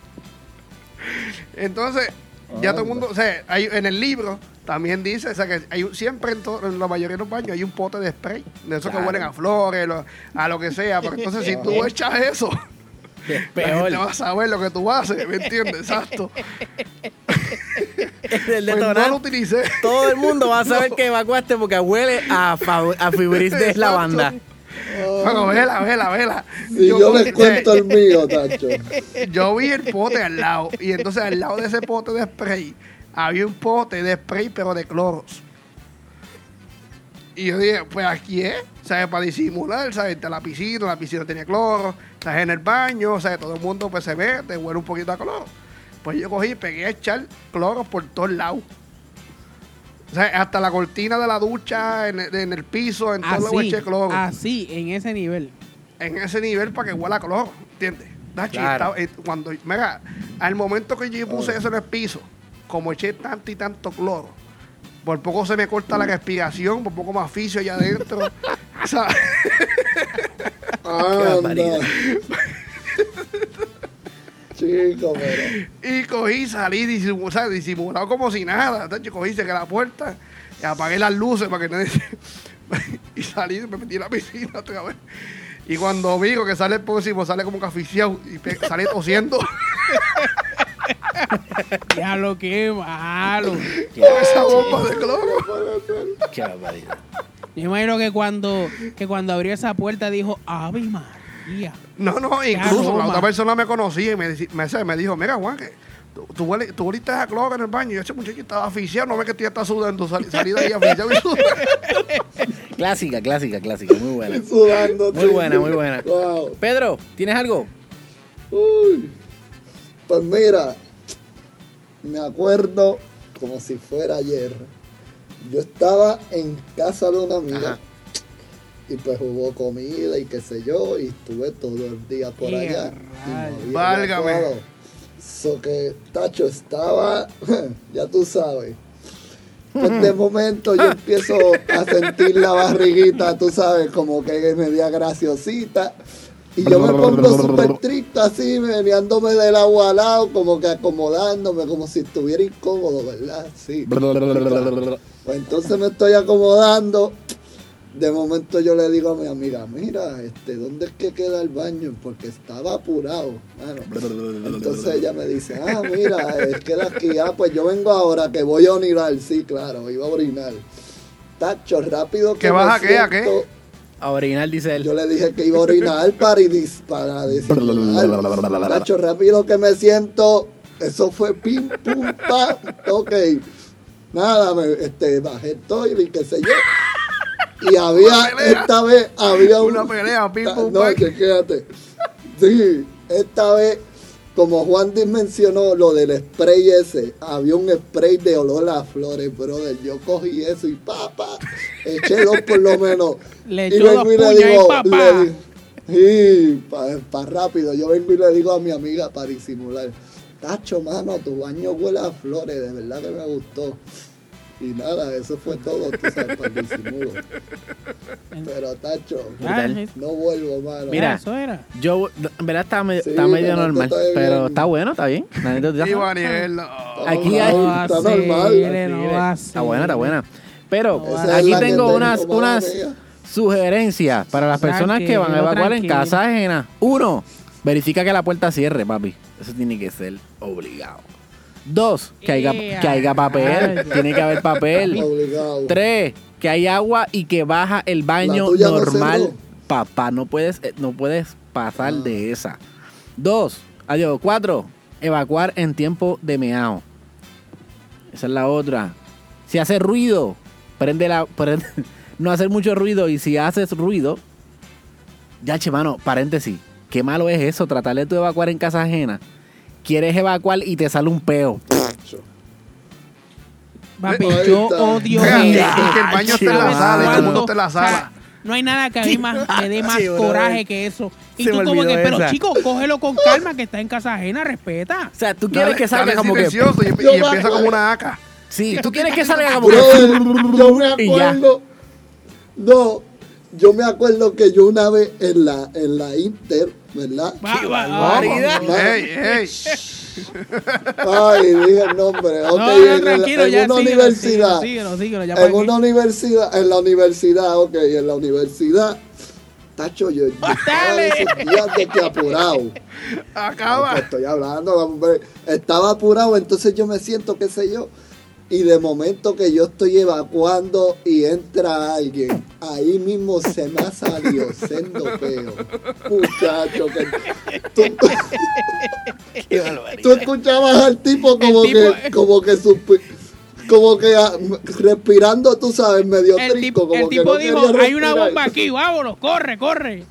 Entonces, ya todo el mundo, o sea, hay, en el libro también dice, o sea, que hay un- siempre en, to- en la mayoría de los baños hay un pote de spray, de esos Claro. que huelen a flores, lo- a lo que sea, pero entonces si tú echas eso, Es la gente peor. va a saber lo que tú haces, ¿me entiendes? Exacto. El Pues no lo detonante. utilicé. Todo el mundo va a saber que evacuaste porque huele a, fa- a Fibris de lavanda. Bueno, vela, vela, vela. si yo, les o sea, cuento el mío, Tacho. yo vi el pote al lado y entonces al lado de ese pote de spray había un pote de spray pero de cloros. Y yo dije, pues aquí es, ¿sabes? Para disimular, ¿sabes? Está la piscina, la piscina tenía cloro, estás en el baño, ¿sabes? Todo el mundo pues se mete, huele un poquito a cloro. Pues yo cogí y pegué a echar cloro por todos lados. O sea, hasta la cortina de la ducha, en el, en el piso, en todo lado Así, eché cloro. así, en ese nivel. En ese nivel para que huela a cloro, ¿entiendes? Dachi, Claro. estaba- eh, cuando, mira, al momento que yo puse eso en el piso, como eché tanto y tanto cloro, por poco se me corta la respiración, por poco me asfixio allá adentro. O sea, Anda. Chico, pero. y cogí, salí disimulado, o sea, disimulado como si nada. Dachi, cogí, cerré la puerta y apagué las luces para que nadie se- y salí, me metí en la piscina otra vez. Y cuando digo que sale el próximo, sale como que asfixiado y pe- sale tosiendo. Ya lo que malo. Esa bomba de cloro. Qué barbaridad. Yo imagino que cuando, que cuando abrió esa puerta dijo, Ave María. No, no, incluso aroma. la otra persona me conocía y me, deci- me, me dijo, mira, Juan, que tú, tú, huele- tú oliste a cloro en el baño. Y ese muchacho estaba asfixiado, no ve que tú ya estás sudando, sal, salí de ahí asfixiado y sudando. Clásica, clásica, clásica. Muy buena. Sudando. Muy buena, muy buena. Wow. Pedro, ¿tienes algo? Uy. Pues mira, me acuerdo como si fuera ayer. Yo estaba en casa de una amiga. Ajá. Y pues hubo comida y qué sé yo, y estuve todo el día por ¡Qué allá. Y no rayos! había Válgame. evacuado. So que, Tacho, estaba, ya tú sabes. Pues de momento yo empiezo a sentir la barriguita, tú sabes, como que media graciosita. Y yo me pongo súper triste así, meneándome del agua al lado, como que acomodándome, como si estuviera incómodo, ¿verdad? Sí. Pues entonces me estoy acomodando. De momento yo le digo a mi amiga, mira, este, ¿dónde es que queda el baño? Porque estaba apurado, mano. Entonces ella me dice, ah, mira, es que queda aquí. Ah, pues yo vengo ahora que voy a orinar. Sí, claro, iba a orinar. Tacho, rápido que ¿Que vas me a qué, a qué? siento A orinar, dice él. Yo le dije que iba a orinar para, dis- para disimular. Tacho, rápido que me siento. Eso fue pim, pum, pam. Ok. Nada, me, este, bajé todo y qué sé yo. Y había, esta vez, había un... Una pelea, pim, pum, No, pam. chequéate. Sí, esta vez, como Juan mencionó lo del spray ese, había un spray de olor a flores, brother. Yo cogí eso y papá, eché dos por lo menos. Le y echó vengo dos y le puñas digo, y papá. le di- sí, para pa rápido. Yo vengo y le digo a mi amiga para disimular. Tacho, mano, tu baño huele a flores, de verdad que me gustó. Y nada, eso fue todo, tú sabes, para el disimulo. Pero, Tacho, Ya, Brutal. no vuelvo, mano. Mira. eso era. Yo, en verdad está, medio- Sí, está medio la neta normal, está bien. pero está bueno, está bien. La neta está- Y Vaniel, no. Aquí hay- No Está vacile, normal. no Está vacile. buena, está buena. Pero Esa es aquí la que tengo tengo, unas, mala unas mía. sugerencias para las personas que van a Tranquilo, evacuar en tranquilo. casa ajena. Uno, verifica que la puerta cierre, papi. Eso tiene que ser obligado. Dos, que haya, Ea, que haya papel. rayos. Tiene que haber papel. Obligado. Tres, que hay agua y que baja el baño La tuya no normal. cerró. Papá, no puedes, eh, no puedes pasar Ah. de esa. Dos, adiós. Cuatro, evacuar en tiempo de meao. Esa es la otra. Si hace ruido, prende la. prende- no hacer mucho ruido. Y si haces ruido, ya, che, mano, paréntesis. Qué malo es eso, tratar de tú evacuar en casa ajena. Quieres evacuar y te sale un peo. Papi, Ahí yo está. odio Oigan, y eso. que el baño esté en la ¿Sabes sala y todo el mundo cuánto? esté en la O sea, sala. no hay nada que a mí más, me dé más Sí, brother. coraje que eso. Y Se tú me como olvidó que, pero esa. chico, cógelo con calma que está en casa ajena, respeta. O sea, tú quieres Dale- que salga dale como que. silencioso y, y Yo me empieza acuerdo. como una haca. Sí, tú quieres que salga como que. Brother, yo me Y ya. acuerdo. No, yo me acuerdo que yo una vez en la, en la Inter, ¿verdad? Va, va, barbaridad. va. Ey, ey. Ay, dije el nombre. Ok, No, no, en, el- tranquilo, en ya una síguelo, universidad. síguelo, síguelo, síguelo, ya En para una aquí. universidad, en la universidad, ok, en la universidad. Tacho, yo, yo estaba Dale. de esos días de que apurado. Acaba. Te estoy hablando, hombre. Estaba apurado, entonces yo me siento, qué sé yo. Y de momento que yo estoy evacuando y entra alguien, ahí mismo se me ha salido sendo peo. Muchacho, que tú, tú escuchabas al tipo como El tipo- que, como que supi- como que ah, respirando, tú sabes, medio El trinco, tipo, como el que tipo no dijo, quería hay una respirar. bomba aquí, vámonos, corre, corre.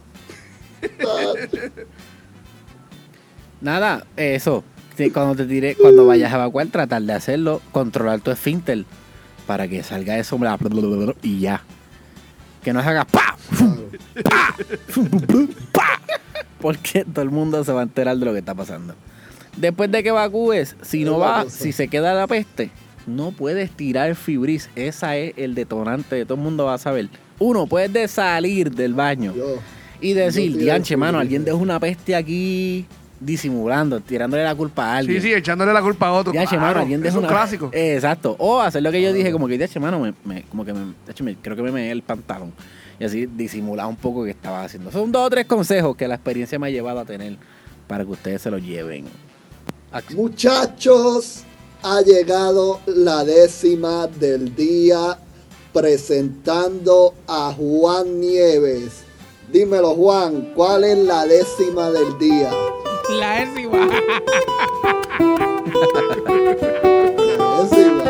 Nada, eso. Sí, Cuando te tire, cuando vayas a evacuar, tratar de hacerlo, controlar tu esfínter para que salga eso bla, bla, bla, bla, bla, y ya. Que no se haga pa, fum, pa, fum, pum, pum, pa, porque todo el mundo se va a enterar de lo que está pasando. Después de que evacúes, si no Es la va, cosa. si se queda la peste, no puedes tirar fibris. Esa es el detonante de todo el mundo va a saber. Uno, puedes de salir del baño Yo, y decir, yo tiré dianche, mano, fibris. alguien dejó una peste aquí disimulando, tirándole la culpa a alguien. Sí, sí, echándole la culpa a otro. Ya, che, mano, Claro, alguien es dejó un una... clásico. Eh, exacto. O hacer lo que yo dije, como que, ya, che, mano, me, me- como que me, ya, che, me- creo que me meé el pantalón. Y así disimular un poco que estaba haciendo. Son dos o tres consejos que la experiencia me ha llevado a tener para que ustedes se los lleven. Acción. Muchachos, ha llegado la décima del día presentando a Juan Nieves. Dímelo, Juan, ¿cuál es la décima del día? La décima. La décima.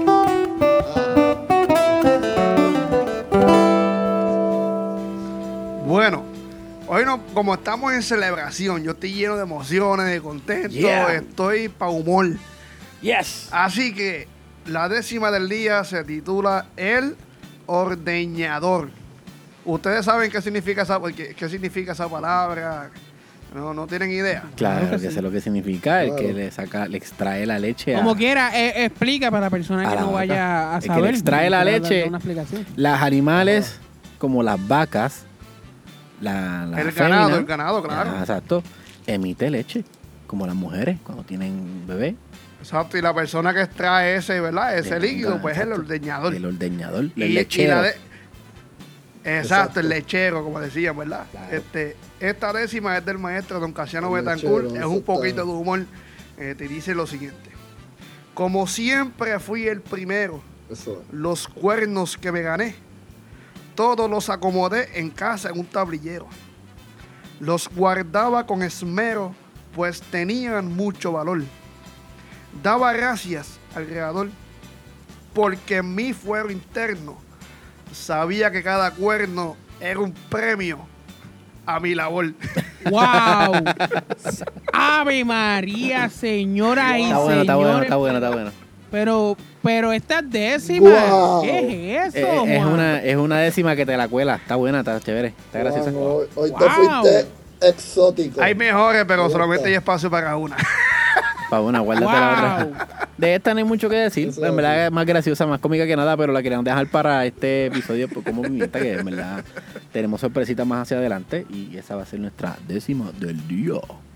Bueno, hoy no, como estamos en celebración, yo estoy lleno de emociones, de contento, Yeah. estoy pa' humor. Yes. Así que la décima del día se titula El Ordeñador. Ustedes saben qué significa esa, qué, qué significa esa palabra. No, no tienen idea. Claro, que sé lo que significa, el que Claro. le saca, le extrae la leche a... Como quiera, eh, explica para la persona A que la no vaca. vaya a El que saber. le extrae la Quiera dar leche. Una explicación. Las animales, como las vacas, la, la El fémina, ganado, el ganado, claro. ah, exacto, emite leche, como las mujeres cuando tienen bebé. Exacto, y la persona que extrae ese, ¿verdad? Ese De- líquido, pues es el exacto. ordeñador. El ordeñador, Y- el y lechero. la de- Exacto, Exacto. el lechero, como decían, ¿verdad? Claro. Este, esta décima es del maestro don Casiano El Betancourt. lechero, Es un eso está. poquito de humor. Eh, te dice lo siguiente. Como siempre fui el primero, Eso. los cuernos que me gané, todos los acomodé en casa en un tablillero. Los guardaba con esmero, pues tenían mucho valor. Daba gracias al Creador, porque en mi fuero interno sabía que cada cuerno era un premio a mi labor. ¡Wow! ¡Ave María, señora y Está bueno, señores! está bueno, está bueno, está bueno. Pero, pero estas décimas, Wow. ¿qué es eso, Eh, es, Juan? una, es una décima que te la cuela. Está buena, está chévere. Está graciosa. Juan, hoy, hoy Wow. te fuiste exótico. Hay mejores, pero Me solamente gusta. hay espacio para una. Pa' una, guárdate la Wow. otra. De esta no hay mucho que decir. Eso En verdad sí. es más graciosa, más cómica que nada, pero la querían dejar para este episodio pues, como pimienta, que en verdad tenemos sorpresitas más hacia adelante y esa va a ser nuestra décima del día.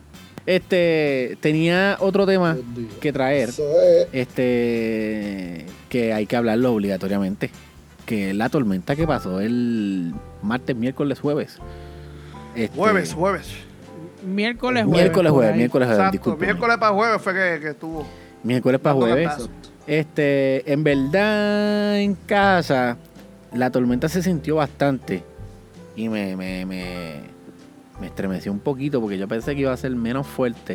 Este, tenía otro tema Dios mío. que traer, Eso es. este, que hay que hablarlo obligatoriamente, que es la tormenta que pasó el martes, miércoles, jueves. Este, Jueves, jueves. Miércoles, jueves. Miércoles, por jueves, ahí. miércoles, jueves, Exacto. discúlpeme. Miércoles para jueves fue que, que estuvo. Miércoles para dando jueves. cantazo. Este, en verdad, en casa, la tormenta se sintió bastante. Y me, me, me, me estremeció un poquito porque yo pensé que iba a ser menos fuerte.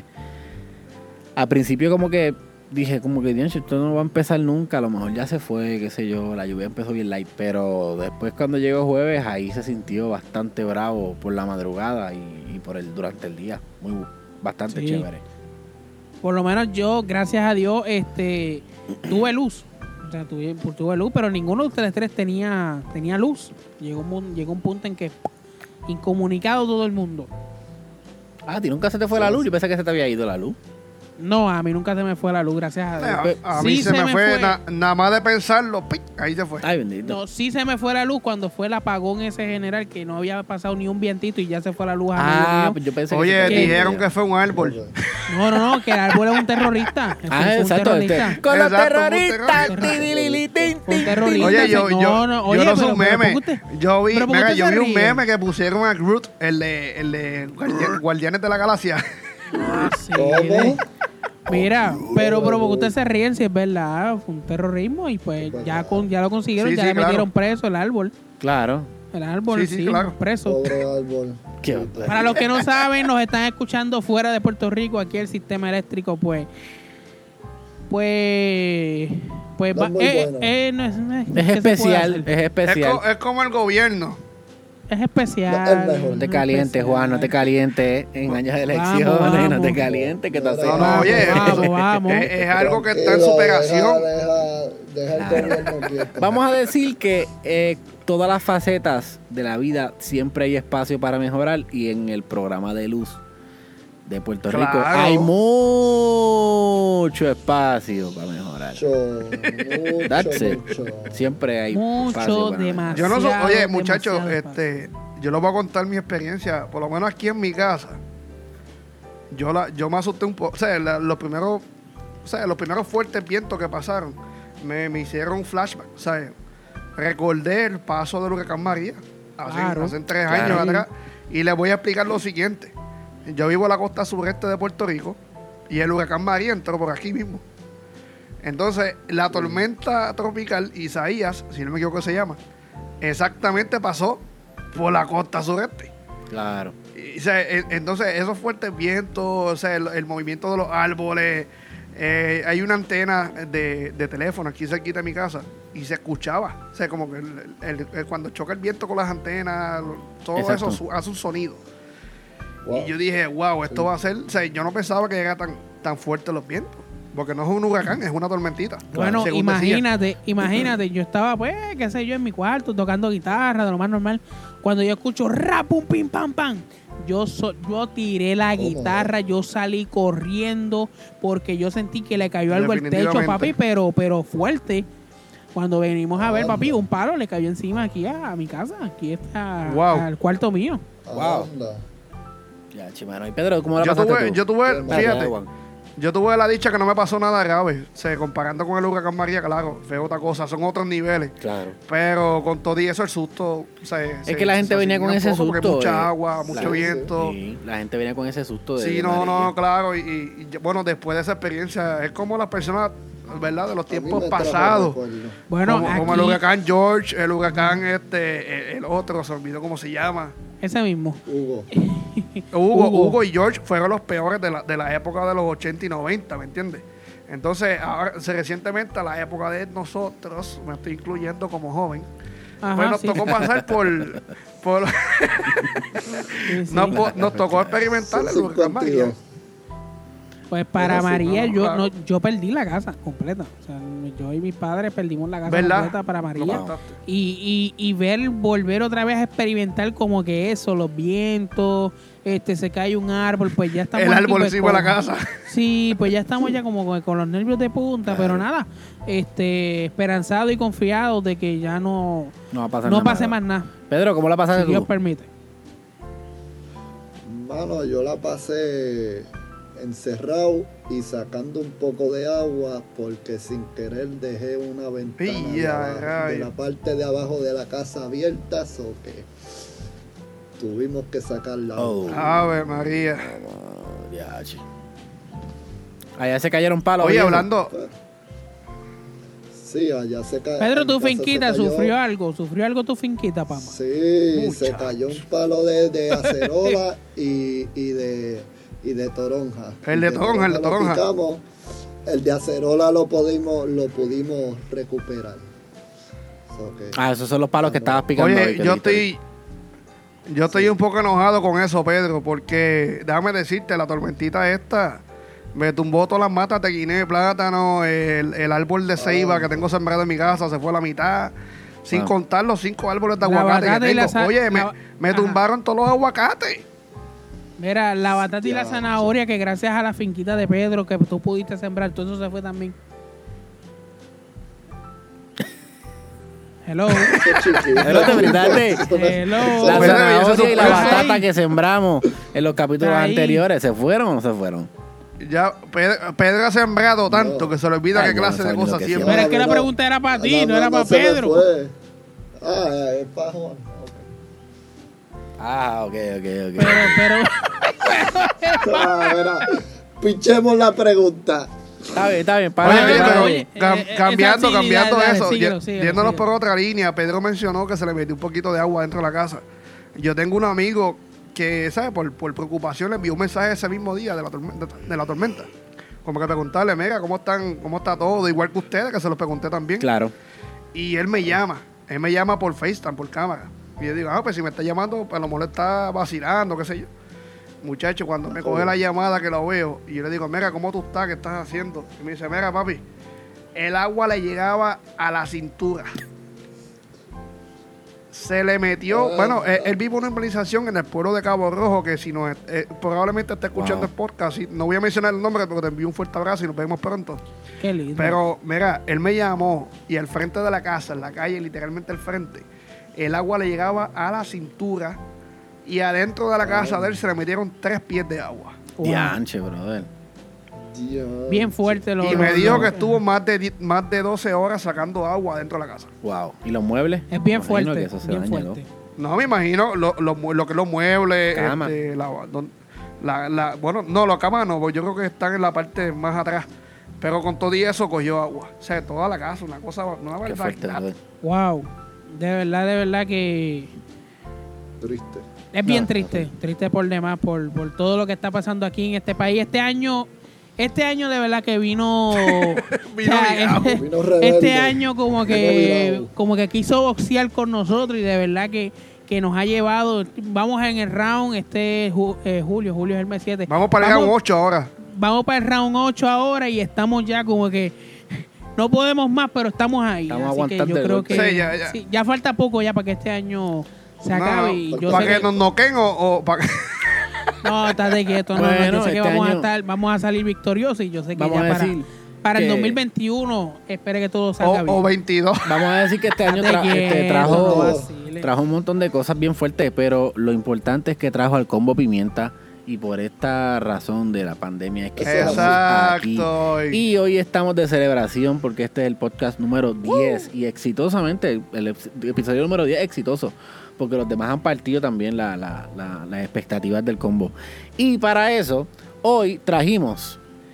Al principio como que dije, como que, Dios, esto no va a empezar nunca. A lo mejor ya se fue, qué sé yo, la lluvia empezó bien light. Pero después cuando llegó jueves, ahí se sintió bastante bravo por la madrugada y, y por el durante el día. Muy, bastante Sí. chévere. Por lo menos yo, gracias a Dios, este, tuve luz. O sea, tuve, tuve luz, pero ninguno de ustedes tres tenía, tenía luz. Llegó un, mun- llegó un punto en que incomunicado todo el mundo. Ah, ¿a ti nunca se te fue la luz? Yo pensé que se te había ido la luz. No, a mí nunca se me fue la luz, gracias a Dios. Eh, A, a Sí mí se, me, fue, na- nada más de pensarlo, ¡pic! Ahí se fue. Ay, bendito. No, sí se me fue la luz cuando fue el apagón ese general, que no había pasado ni un vientito y ya se fue la luz a Ah, mediodía. pues yo pensé que Oye, se te había dijeron ido. que fue un árbol. No, no, no, que el árbol es un terrorista. Fue- Ah, fue un exacto. terrorista. este, Con los Exacto, fue un terroristas. terrorista. Tidilili, tin, Fue un tin, terrorista. Oye, Dice, yo, no, yo, no, yo oye, no pero- soy un pero meme. ¿por qué usted- Yo vi, pero ¿por qué mira, usted yo se vi un ríe? meme que pusieron a Groot, el de, el de Guardi- Guardianes de la Galaxia. Ah, sí, ¿Cómo? Mira, pero, pero porque ustedes se ríen, si es verdad, fue un terrorismo y pues ya con, ya lo consiguieron, Sí, ya sí, le claro. metieron preso el árbol. Claro. El árbol, Sí, sí, sí, claro. preso. Pobre árbol. Qué Para los que no saben, nos están escuchando fuera de Puerto Rico, aquí el sistema eléctrico, pues, pues, pues, No es va- muy eh, bueno. eh, no es, eh, Es ¿qué se puede especial, hacer? es Es, especial. co- es como el gobierno. Es especial. No, es mejor. No te calientes, Juan, no te calientes en años de elecciones, Vamos, no te vamos. calientes, que te No, hace No, no, Vamos, oye, vamos, eso- vamos. Es, es algo que está en Tranquilo, superación. Deja, deja, deja el gobierno quieto. Vamos a decir que eh, todas las facetas de la vida siempre hay espacio para mejorar y en el programa de luz de Puerto Rico Claro. hay mucho espacio para mejorar. Mucho, mucho, That's it. mucho. Siempre hay Mucho, espacio para mejorar. Yo no soy, Demasiado, oye, muchachos, demasiado este, yo les voy a contar mi experiencia, por lo menos aquí en mi casa. Yo la, yo me asusté un poco, o sea, la- los primeros, o sea, los primeros fuertes vientos que pasaron me, me hicieron un flashback, o sea, recordé el paso del huracán María hace, Claro. hace tres Claro. años atrás y les voy a explicar lo siguiente. Yo vivo en la costa sureste de Puerto Rico y el huracán María entró por aquí mismo. Entonces, la tormenta tropical Isaías, si no me equivoco se llama, exactamente pasó por la costa sureste. Claro. Y, o sea, e- entonces, esos fuertes vientos, o sea, el, el movimiento de los árboles, eh, hay una antena de, de teléfono aquí cerquita de mi casa y se escuchaba. O sea, como que el- el- el- cuando choca el viento con las antenas, lo- todo Exacto. eso su- hace un sonido. Wow. Y yo dije, wow, esto va a ser. O sea, yo no pensaba que llegara tan, tan fuerte los vientos. Porque no es un huracán, es una tormentita. Bueno, Según decía. imagínate, imagínate, yo estaba, pues, qué sé yo, en mi cuarto tocando guitarra, de lo más normal. Cuando yo escucho rap, pum, pim, pam, pam, yo, so- yo tiré la ¿Cómo? guitarra, yo salí corriendo porque yo sentí que le cayó algo al techo, Definitivamente. papi, pero, pero fuerte. Cuando venimos a ver, Anda. papi, un palo le cayó encima aquí a, a mi casa, aquí está, Wow. al cuarto mío. Wow. Anda. Ya, chimano. ¿Y Pedro, cómo la Yo pasaste tuve, tú? yo tuve, Dale, Dale, fíjate, dale, Juan. yo tuve la dicha que no me pasó nada grave. O sea, comparando con el huracán María, claro, fue otra cosa, son otros niveles. Claro. Pero con todo y eso, el susto. O sea, Es que la gente venía con ese susto. Porque mucha eh. agua, mucho La- viento. Sí, la gente venía con ese susto de. Sí, de no, no, María. claro. Y, y- y, bueno, después de esa experiencia, es como las personas, ¿verdad? De los A mí tiempos me trajo pasados. recuerdos. Bueno, como, como el aquí, huracán George, el huracán este, el, el otro, se olvidó cómo se llama. ese mismo. Hugo. Hugo, Hugo. Hugo y George fueron los peores de la, de la época de los ochenta y noventa, ¿me entiendes? Entonces, ahora, se- recientemente, a la época de nosotros, me estoy incluyendo como joven, Ajá, pues nos sí. tocó pasar por... por Sí, sí. nos, po- nos tocó experimentar el huracán María. cincuenta y dos. Pues para Eso sí, María, no, yo claro. no, yo perdí la casa completa. O sea, yo y mis padres perdimos la casa ¿Verdad? completa para Lo María. contaste. Y, y, y ver, volver otra vez a experimentar como que eso, los vientos, este se cae un árbol, pues ya estamos El aquí, árbol pues, encima de la con- casa. Sí, pues ya estamos ya como con, con los nervios de punta, pero nada, este esperanzado y confiado de que ya no, No va a pasar no nada. pase más nada, Pedro, ¿cómo la pasaste si Dios tú? permite. Mano, yo la pasé encerrado y sacando un poco de agua porque sin querer dejé una ventana de, Ya, abajo- rayo. de la parte de abajo de la casa abierta, so que tuvimos que sacar la Oh. agua. Ave María. Oh, diache. Allá se cayeron palos. Oye, ¿y eso? hablando... Sí, allá se cayó. Pedro, tu finquita sufrió algo, sufrió algo tu finquita, papá. Sí, Muchacho. se cayó un palo de, de acerola y, y de y de toronja. El de toronja, el de lo toronja. picamos, el de acerola lo pudimos, lo pudimos recuperar. So que- Ah, esos son los palos que estabas picando. Oye, hoy, que yo dijiste. estoy... Yo estoy un poco enojado con eso, Pedro, porque déjame decirte, la tormentita esta me tumbó todas las matas de guineo, plátano, el, el árbol de ceiba Ah. que tengo sembrado en mi casa se fue a la mitad, sin Ah. contar los cinco árboles de La aguacate que batata y la tengo. sa- Oye, me, la- me Ajá. tumbaron todos los aguacates. Mira, la batata y la Ya, zanahoria que gracias a la finquita de Pedro que tú pudiste sembrar, todo eso se fue también. Hello. Pedro, te brindaste. Hello. La Pedro, zanahoria eso y la fue batata ahí. que sembramos en los capítulos Ahí. anteriores, ¿se fueron o no se fueron? Ya, Pedro, Pedro ha sembrado tanto No. que se le olvida Ay, qué yo no clase de sabía ni lo cosas que siembra. Pero es que la no. pregunta era para ti, no, era para se me Pedro. fue. Ah, es para Juan. Ok. Ah, ok, ok, ok. Pero, pero, Ah, mira, pinchemos la pregunta. Está bien, está bien. Oye, Para, oye, para, pero oye, cam- eh, eh, cambiando, esa sí, cambiando dale, dale, eso, síguelo, ye- síguelo, yéndonos síguelo. por otra línea, Pedro mencionó que se le metió un poquito de agua dentro de la casa. Yo tengo un amigo que, ¿sabes? Por, por preocupación le envió un mensaje ese mismo día de la tormenta. De la tormenta. Como que preguntarle, mira, ¿cómo están, cómo está todo? Igual que ustedes, que se los pregunté también. Claro. Y él me llama, él me llama por FaceTime, por cámara. Y yo digo, ah, pues si me está llamando, pues a lo mejor está vacilando, qué sé yo. Muchacho, cuando me coge la llamada que lo veo, y yo le digo, mira, ¿cómo tú estás? ¿Qué estás haciendo? Y me dice, mira, papi, el agua le llegaba a la cintura. Se le metió, Ah, bueno, ah. él, él vive una urbanización en el pueblo de Cabo Rojo, que si no, eh, probablemente está escuchando Wow. el podcast, y no voy a mencionar el nombre, pero te envío un fuerte abrazo y nos vemos pronto. qué lindo. Pero, mira, él me llamó y al frente de la casa, en la calle, literalmente al frente, el agua le llegaba a la cintura y adentro de la casa de él se le metieron tres pies de agua. Wow. Dianche, brother. Dios. Bien fuerte lo Y me dijo lo- que estuvo más de, di- más de doce horas sacando agua dentro de la casa. Wow. ¿Y los muebles? Es bien Imagino fuerte, que eso se bien daña, fuerte. No, me imagino lo, lo, mu- lo que los muebles, Cama. este, la, don- la- la- bueno, no, las camas no, porque yo creo que están en la parte más atrás. Pero con todo y eso cogió agua. O sea, toda la casa, una cosa, una Qué fuerte, barbaridad. brother. Wow. De verdad, de verdad que Triste. es bien No. triste, triste por demás, por, por todo lo que está pasando aquí en este país. Este año, este año de verdad que vino, Vino o sea, virado. este, Vino rebelde. este año como Vino que, virado. como que quiso boxear con nosotros y de verdad que, que nos ha llevado. Vamos en el round, este ju- eh, julio, julio es el mes siete. Vamos para el round ocho ahora. Vamos para el round ocho ahora y estamos ya como que no podemos más, pero estamos ahí. Estamos Así que aguantando yo el creo golpe. que Sí, ya, ya. sí, ya falta poco ya para que este año se acabe. y yo ¿Para sé que, que- nos noquen o, o para que... No, estate quieto, no, no, Bueno, yo sé que este vamos a año- estar, vamos a salir victoriosos y yo sé que Vamos ya a para, decir para el que- dos mil veintiuno espere que todo salga o, bien. o veintidós. Vamos a decir que este año Estate tra- este, quieto, no trajo, vacile. trajo un montón de cosas bien fuertes, pero lo importante es que trajo al combo pimienta y por esta razón de la pandemia es que estamos aquí. Exacto. Y hoy estamos de celebración porque este es el podcast número diez y exitosamente, el ep- episodio número diez exitoso, porque los demás han partido también la- la- la- las expectativas del combo. Y para eso, hoy trajimos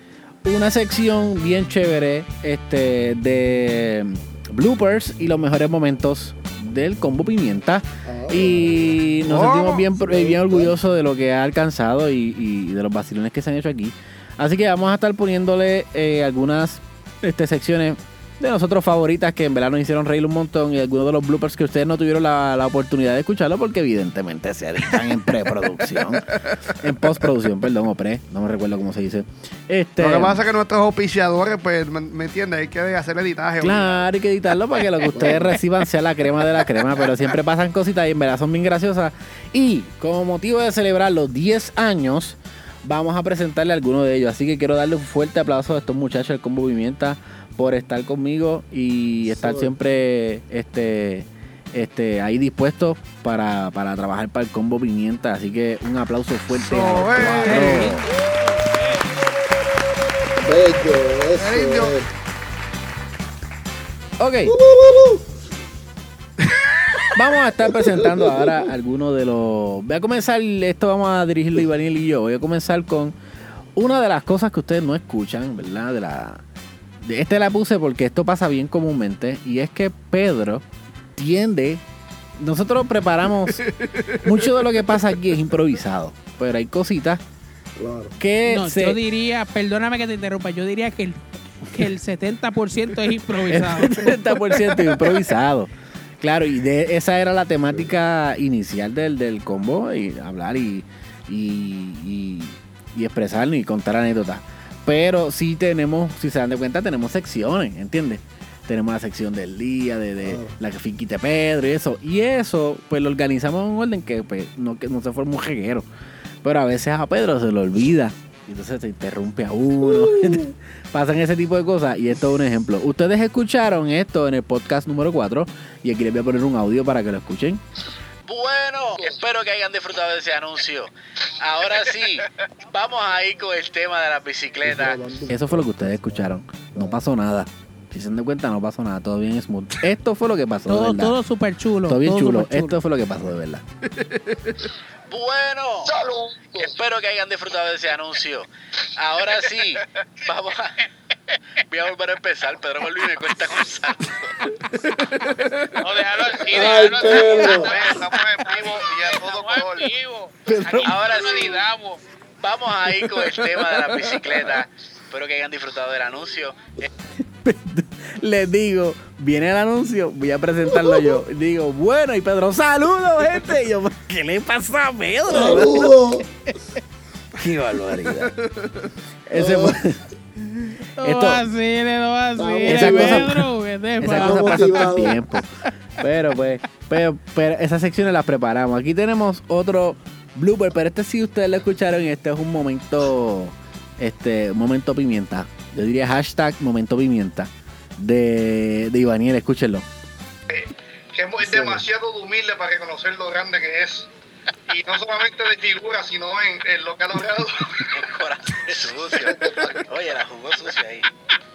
una sección bien chévere este, de bloopers y los mejores momentos del Combo Pimienta. Ah, Y nos Oh, sentimos bien, sí, bien orgullosos de lo que ha alcanzado y, y de los vacilones que se han hecho aquí. Así que vamos a estar poniéndole eh, algunas este, secciones de nosotros favoritas que en verdad nos hicieron reír un montón y algunos de los bloopers que ustedes no tuvieron la, la oportunidad de escucharlo porque evidentemente se están en preproducción, en postproducción, perdón, o pre, no me recuerdo cómo se dice. Este, Lo que pasa es que nuestros auspiciadores, pues, ¿me, me entiendes? Hay que hacer editaje. Claro, hay que editarlo para que lo que ustedes reciban sea la crema de la crema, pero siempre pasan cositas y en verdad son bien graciosas. Y como motivo de celebrar los diez años, vamos a presentarle algunos de ellos. Así que quiero darle un fuerte aplauso a estos muchachos del Combo Pimienta por estar conmigo y estar Sobre. siempre este, este, ahí dispuestos para, para trabajar para el Combo Pimienta. Así que un aplauso fuerte a los Sobre. cuatro. Bello, eso El indio. es. Ok. Vamos a estar presentando ahora algunos de los... Voy a comenzar, esto vamos a dirigirlo Ivaniel y yo. Voy a comenzar con una de las cosas que ustedes no escuchan, ¿verdad? De la... De este la puse porque esto pasa bien comúnmente y es que Pedro tiende... Nosotros preparamos... Mucho de lo que pasa aquí es improvisado, pero hay cositas Claro. que No, se... yo diría, perdóname que te interrumpa, yo diría que el, que el setenta por ciento es improvisado. El setenta por ciento improvisado. Claro, y de esa era la temática inicial del, del combo, y hablar y, y, y, y expresar y contar anécdotas. Pero sí tenemos, si se dan de cuenta, tenemos secciones, ¿entiendes? Tenemos la sección del día, de, de Oh. la que finquite Pedro y eso. Y eso, pues lo organizamos en un orden que, pues, no, que no se forma un jeguero. Pero a veces a Pedro se le olvida. Y entonces se interrumpe a uno. Pasan ese tipo de cosas. Y esto es un ejemplo. Ustedes escucharon esto en el podcast número cuatro. Y aquí les voy a poner un audio para que lo escuchen. Bueno, espero que hayan disfrutado de ese anuncio. Ahora sí, vamos a ir con el tema de la bicicleta. Eso fue lo que ustedes escucharon. No pasó nada. Si se dan cuenta, no pasó nada. Todo bien smooth. Esto fue lo que pasó, de Todo, verdad. todo súper chulo. Todo bien todo chulo. superchulo. Esto fue lo que pasó de verdad. Bueno, espero que hayan disfrutado de ese anuncio. Ahora sí, vamos a... Voy a volver a empezar. Pedro volvió y me cuenta con salto. No, déjalo así, Ay, déjalo así. Pedro. Estamos en vivo y a todo color. Pedro. Aquí Ahora no sí. olvidamos. Vamos a ir con el tema de la bicicleta. Espero que hayan disfrutado del anuncio. Les digo, viene el anuncio, voy a presentarlo yo. Digo, bueno, y Pedro, saludos, gente. Y yo, ¿qué le pasa a Pedro? ¡Saludos! Qué barbaridad. Ese fue. Todo Esto- así, todo así. Esa cosa- Pedro, vete Esa pa- cosa Vamos pasa todo el motivados. tiempo. Pero pues, pero, pero esas secciones las preparamos. Aquí tenemos otro blooper, pero este sí ustedes lo escucharon y este es un momento, este, un momento pimienta. Yo diría hashtag momento pimienta de, de Ivaniel, escúchenlo. Que es muy- demasiado humilde para reconocer lo grande que es. Y no solamente de figura, sino en, en lo que ha logrado. El corazón es sucio. Oye, la jugó sucia ahí.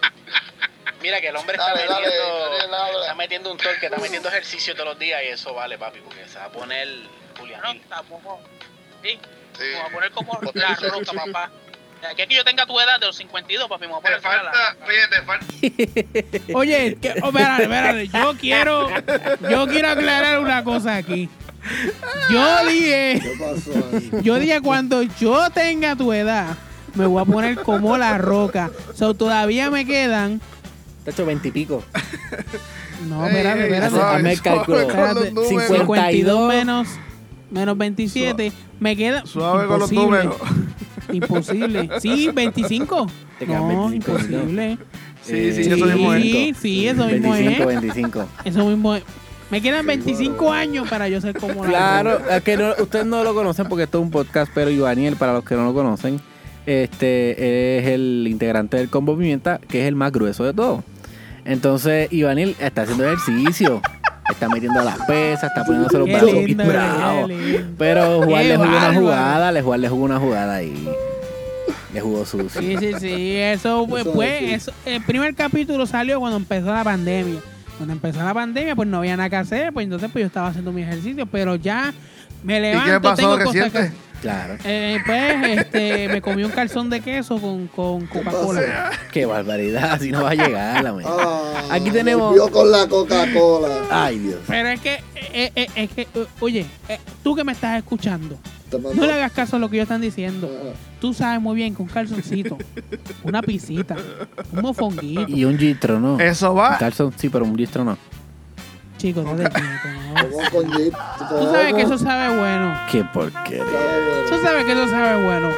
Mira que el hombre está Dale, dale, metiendo, dale, dale. está metiendo un torque, está metiendo ejercicio todos los días y eso vale, papi, porque se va a poner Julián. No, tampoco. Sí, Sí. me voy a poner como la roca, papá. Aquí es que yo tenga tu edad de los cincuenta y dos, papi, me voy a poner Te falta, oye, te falta. Oye, que, oh, espérate, espérate. Yo quiero, yo quiero aclarar una cosa aquí. Yo dije, ¿Qué pasó ahí? yo dije cuando yo tenga tu edad, me voy a poner como la roca. So, todavía me quedan. Te ha hecho veintipico. No, espérate, espérate. Hazme el cálculo. Espérate, cincuenta y cincuenta y dos dos menos, menos veintisiete. Me queda. Suave con los imposible. números. Imposible. Sí, veinticinco. Te quedan No, veinticinco, imposible. Sí, sí, Sí, eso mismo es. sí, sí, eso mismo veinticinco, es. veinticinco. Eso mismo es. Me quedan veinticinco años para yo ser como la Claro, roca. es que no, ustedes no lo conocen porque esto es un podcast, pero Ivaniel, para los que no lo conocen, este es el integrante del Combo Pimienta, que es el más grueso de todos. Entonces, Ivaniel está haciendo ejercicio, está metiendo las pesas, está poniéndose los Qué brazos lindo, bien bravos. qué lindo. Pero Juan Qué le jugó una bárbaro. jugada, le Juan le jugó una jugada ahí. Le jugó sucio. Sí, sí, sí. Eso fue, Eso pues, sí. eso, el primer capítulo salió cuando empezó la pandemia. Cuando empezó la pandemia, pues no había nada que hacer, pues entonces pues yo estaba haciendo mi ejercicio, pero ya me ¿Y levanto. qué pasó tengo cosas reciente? que- Claro. Eh, pues este, me comí un calzón de queso con, con Coca-Cola. Qué barbaridad, así no va a llegar la mente. Ah, Aquí tenemos- volvió con la Coca-Cola. Ay, Dios. Pero es que, eh, eh, es que, eh, oye, eh, tú que me estás escuchando, Te mandó- no le hagas caso a lo que ellos están diciendo. Ah, Tú sabes muy bien que un calzoncito, una pisita, un mofonguito, Y un gistro, ¿no? Eso Un va. calzón, sí, pero un gistro no. chicos, no te quieto, ¿no? como con Jeep. Tú sabes que eso sabe bueno. Qué porquería. Tú sabes que eso sabe bueno.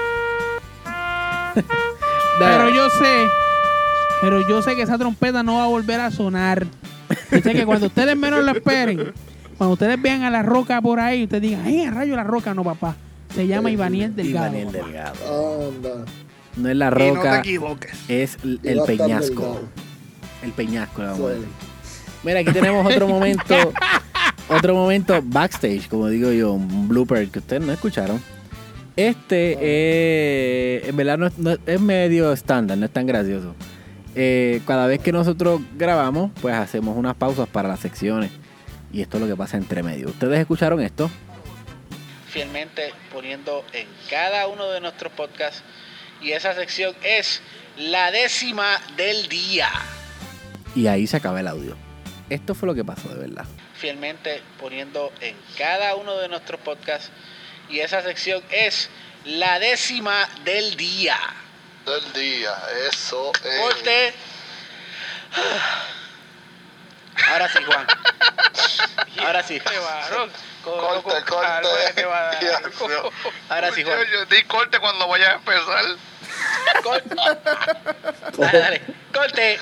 Pero yo sé, pero yo sé que esa trompeta no va a volver a sonar. Yo sé que cuando ustedes menos lo esperen, cuando ustedes vean a La Roca por ahí, ustedes digan, ¡ay, a rayo La Roca! No, papá. Se llama Ivaniel Delgado. Ivaniel Delgado. Anda. No es la Y no te roca, equivoques. es l- Y el va a estar peñasco. delgado. El peñasco, le vamos a Sí. decir. Mira, aquí tenemos otro momento, otro momento backstage, como digo yo, un blooper que ustedes no escucharon. Este, eh, en verdad, no, es- no- es medio estándar, no es tan gracioso. Eh, cada vez que nosotros grabamos, pues hacemos unas pausas para las secciones. Y esto es lo que pasa entre medio. ¿Ustedes escucharon esto? Fielmente poniendo en cada uno de nuestros podcasts. Y esa sección es la décima del día. Y ahí se acaba el audio. Esto fue lo que pasó, de verdad. Fielmente poniendo en cada uno de nuestros podcasts. Y esa sección es la décima del día. Del día, eso es. Corte. Ahora sí, Juan. Ahora sí. Corte, corte. Dios mío. Ahora sí, Juan. Yo, yo, di corte cuando vaya a empezar. Corte. Dale, dale. Corte.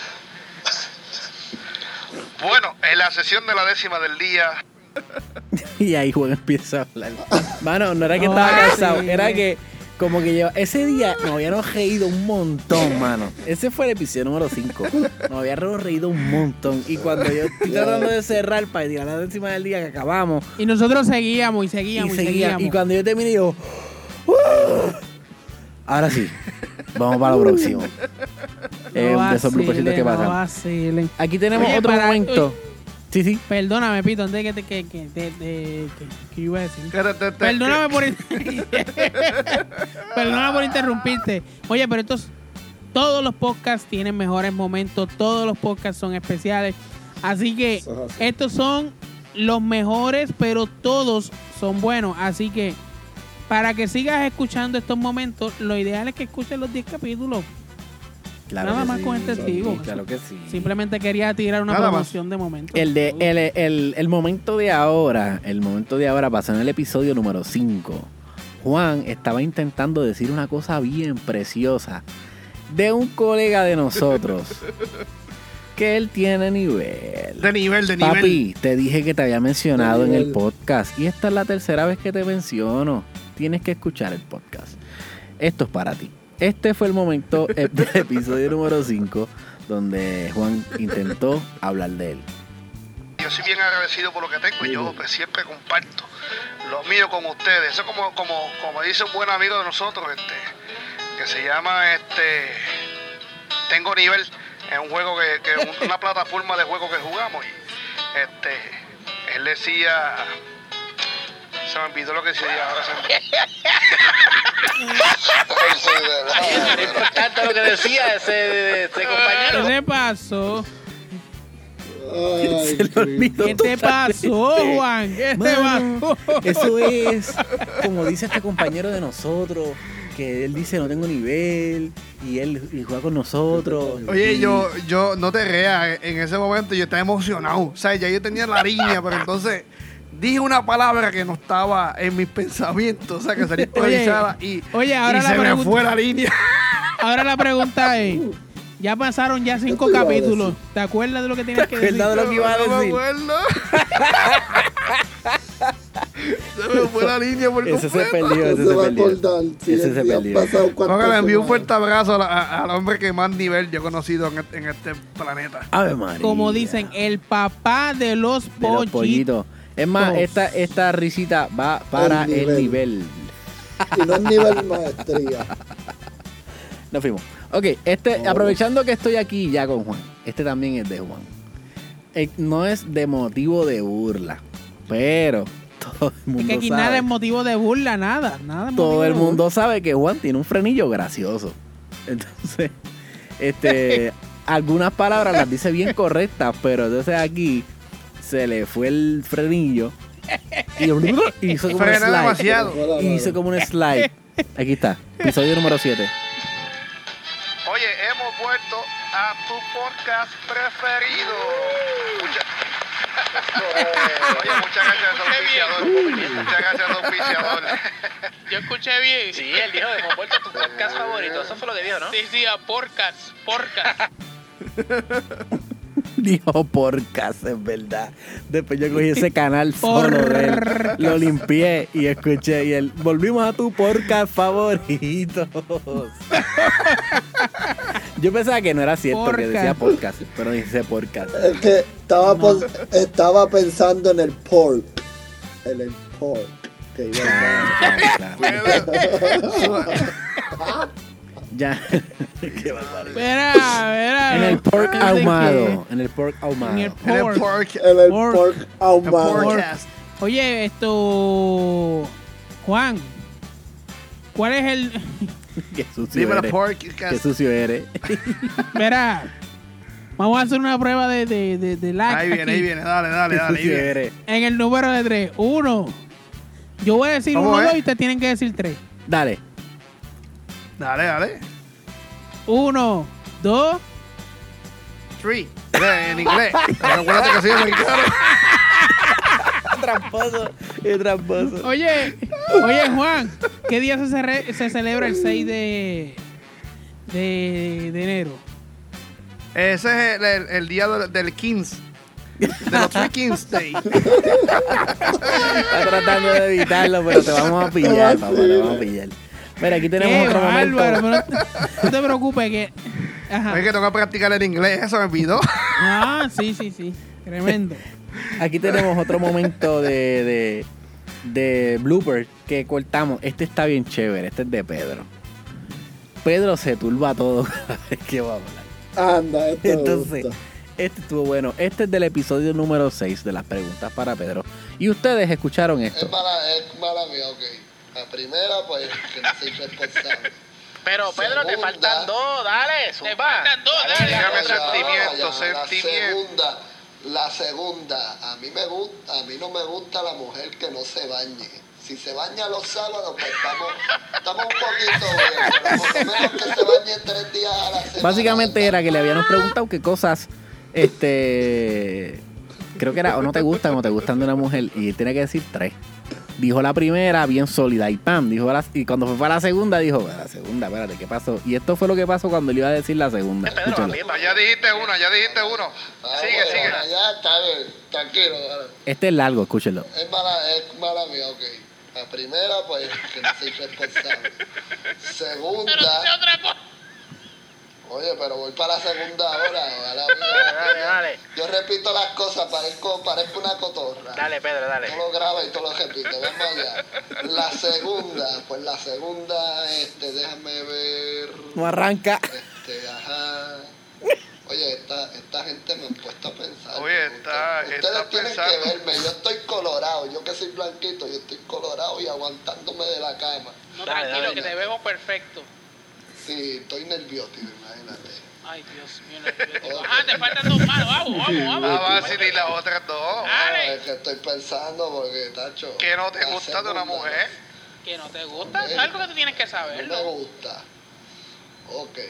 Bueno, en la sesión de la décima del día, Y ahí Juan empieza a hablar. Mano, no era que No, estaba cansado, sí. era que como que lleva... Ese día nos habíamos reído un montón, mano. Ese fue el episodio número cinco. Nos habíamos reído un montón. Y cuando yo estoy tratando de cerrar para tirar la décima del día que acabamos, Y nosotros seguíamos y y, seguíamos y, seguía, seguíamos. y cuando yo terminé, yo... "Uh". Ahora sí, vamos para lo próximo. Eh, No de esos bloopercitos que vacilen, no pasan. vacilen. Aquí tenemos Oye, otro para- momento. Sí, sí. Perdóname, Pito, antes de que te que, que, de- de- que, que iba a decir. Que te- te- te- Perdóname por in- Perdóname por interrumpirte. Oye, pero estos todos los podcasts tienen mejores momentos, todos los podcasts son especiales. Así que Eso es así. estos son los mejores, pero todos son buenos. Así que para que sigas escuchando estos momentos, lo ideal es que escuches los diez capítulos. Claro Nada que más sí, con este sí, testigo. Claro que sí. Simplemente quería tirar una Nada más. promoción de momentos. El, de, el, el, el momento de ahora, el momento de ahora pasó en el episodio número cinco. Juan estaba intentando decir una cosa bien preciosa de un colega de nosotros que él tiene nivel. De nivel, de nivel. Papi, te dije que te había mencionado De en el nivel. podcast y esta es la tercera vez que te menciono. Tienes que escuchar el podcast. Esto es para ti. Este fue el momento eh, del episodio número cinco donde Juan intentó hablar de él. yo soy bien agradecido por lo que tengo y yo pues, siempre comparto lo mío con ustedes. Eso como, como, como dice un buen amigo de nosotros, este, que se llama este Tengo Nivel. Es un juego que, que un- una plataforma de juego que jugamos y este él decía, se me olvidó lo que decía ahora se me Sí, de Es verdad. importante lo que decía ese, ese ¿Qué compañero. te pasó? Ay, Se le olvidó ¿Qué te totalmente. pasó, Juan? ¿Qué te Mano, pasó? eso es como dice este compañero de nosotros, que él dice no tengo nivel y él y juega con nosotros. Oye, Y- yo, yo no te creas, en ese momento yo estaba emocionado. O sea, ya yo tenía la línea, pero entonces dije una palabra que no estaba en mis pensamientos. O sea, que salí improvisada y, oye, ahora y la se me pregunta- fue la línea. Ahora la pregunta es, ya pasaron ya cinco Esto iba a capítulos. decir. ¿Te acuerdas de lo que tienes que ¿Te decir? acuerdas de lo que iba a No me decir? acuerdo. Se me fue la línea por Ese se completo. perdió, No ese se se va a perdió. acordar. Si Ese ya- se ya han perdió. pasado cuántas No, que le envío un semanas. fuerte abrazo a la- a- al hombre que más nivel yo he conocido en este, en este planeta. Ave María. Como dicen, el papá de los de los pollitos. pollitos. Es más, esta, esta risita va para El el nivel. nivel. Y no es nivel maestría. Nos fuimos. Ok, este, Oh. aprovechando que estoy aquí ya con Juan, este también es de Juan. Eh, no es de motivo de burla, pero todo el mundo Es que aquí sabe. nada es motivo de burla, nada. nada es Todo motivo el de mundo sabe que Juan tiene un frenillo gracioso. Entonces, este, algunas palabras las dice bien correctas, pero entonces aquí se le fue el frenillo y y hizo como un Frena slide. demasiado. Y hizo como un slide. Aquí está, episodio número siete. Oye, hemos vuelto a tu podcast preferido. Mucha- Oye, muchas gracias, auspiciador. Muchas gracias, auspiciador. Yo escuché bien. Sí, él dijo, hemos vuelto a tu podcast favorito. Eso fue lo que dijo, ¿no? Sí, sí, a podcast, podcast. Dijo porcas, es verdad. Después yo cogí ese canal solo de él, lo limpié y escuché y él, volvimos a tu podcast favorito. Yo pensaba que no era cierto que Porcas. decía podcast, pero dice podcast. Es que estaba, pos- estaba pensando en el pork. En el pork. Que iba a Ya. Qué barbaridad. Espera, espera. En el pork Antes ahumado. En el pork que- ahumado. En el En el pork. pork. En el Pork. pork El ahumado. podcast. Oye, esto. Juan, ¿cuál es el. Qué sucio Dime la eres. pork. Qué sucio eres. Espera. Vamos a hacer una prueba de, de, de, de lag Ahí viene, aquí. ahí viene. Dale, dale, Qué dale. ahí sucio viene. eres. En el número de tres. Uno. Yo voy a decir Vamos uno, a ver. dos y ustedes tienen que decir tres. Dale. Dale, dale. Uno, dos. Three. En inglés. Pero acuérdate que soy americano. Tramposo. Es tramposo. Oye, oye, Juan, ¿qué día se, cerre- se celebra el seis de, de, de enero? Ese es el, el- el día del, del Kings. De los Three Kings Day. Está tratando de evitarlo, pero te vamos a pillar, papá, te vamos a pillar. Mira, aquí tenemos Qué otro bárbaro, momento. pero no te preocupes que... Ajá. Es que tengo que practicar el inglés. Eso me olvidó. Ah, sí, sí, sí. Tremendo. Aquí tenemos otro momento de, de, de blooper que cortamos. Este está bien chévere, este es de Pedro. Pedro se turba todo cada vez que va a hablar. Anda, esto me Entonces, gusta. este estuvo bueno. Este es del episodio número seis de las preguntas para Pedro. Y ustedes escucharon esto. Es mala, es mala mía, ok. La primera, pues, que no soy responsable. Pero Pedro, te Segunda. faltan dos, dale, zumba. Te faltan dos, dale. Dígame Ya, ya, sentimientos, ya, sentimientos. La segunda, la segunda, a mí me gusta, a mí no me gusta la mujer que no se bañe. Si se baña los sábados, pues estamos, estamos un poquito bien, pero por lo menos que se bañe tres días a la semana. Básicamente era que le habíamos preguntado qué cosas, este, creo que era o no te gustan o te gustan de una mujer y él tiene que decir tres. Dijo la primera bien sólida y pam, dijo la, y cuando fue para la segunda dijo, "Para la segunda, espérate, ¿qué pasó?" Y esto fue lo que pasó cuando le iba a decir la segunda. Pedro, Escúchalo. también, Ya dijiste una, ya dijiste uno. Ah, Sigue, bueno, sigue. Ya está bien, tranquilo. dale. Este es largo, escúchenlo. Es mala, es mala mía, ok. La primera, pues, que no soy responsable. Segunda. otra cosa. Oye, pero voy para la segunda hora. Ojalá, Dale, dale. Yo repito las cosas, parezco, parezco una cotorra. Dale, Pedro, dale. Tú lo grabas y tú lo repites. Vamos allá. La segunda, pues la segunda, este, déjame ver. No arranca. Este, ajá. Oye, esta, esta gente me han puesto a pensar. Oye, porque está- Ustedes está tienen pensando. que verme. Yo estoy colorado. Yo que soy blanquito, yo estoy colorado y aguantándome de la cama. No, Dale, tranquilo, dale. que te vemos perfecto. Sí, estoy nervioso, imagínate. Ay, Dios mío, nervioso. Ajá, te faltan dos manos, vamos, vamos, Ah, vamos. va a decir las otras dos. Dale. Es que estoy pensando porque, tacho. ¿Qué no te la gusta de una segunda, mujer? Que no te gusta, Ok. algo que tú tienes que No saber. me gusta. Ok.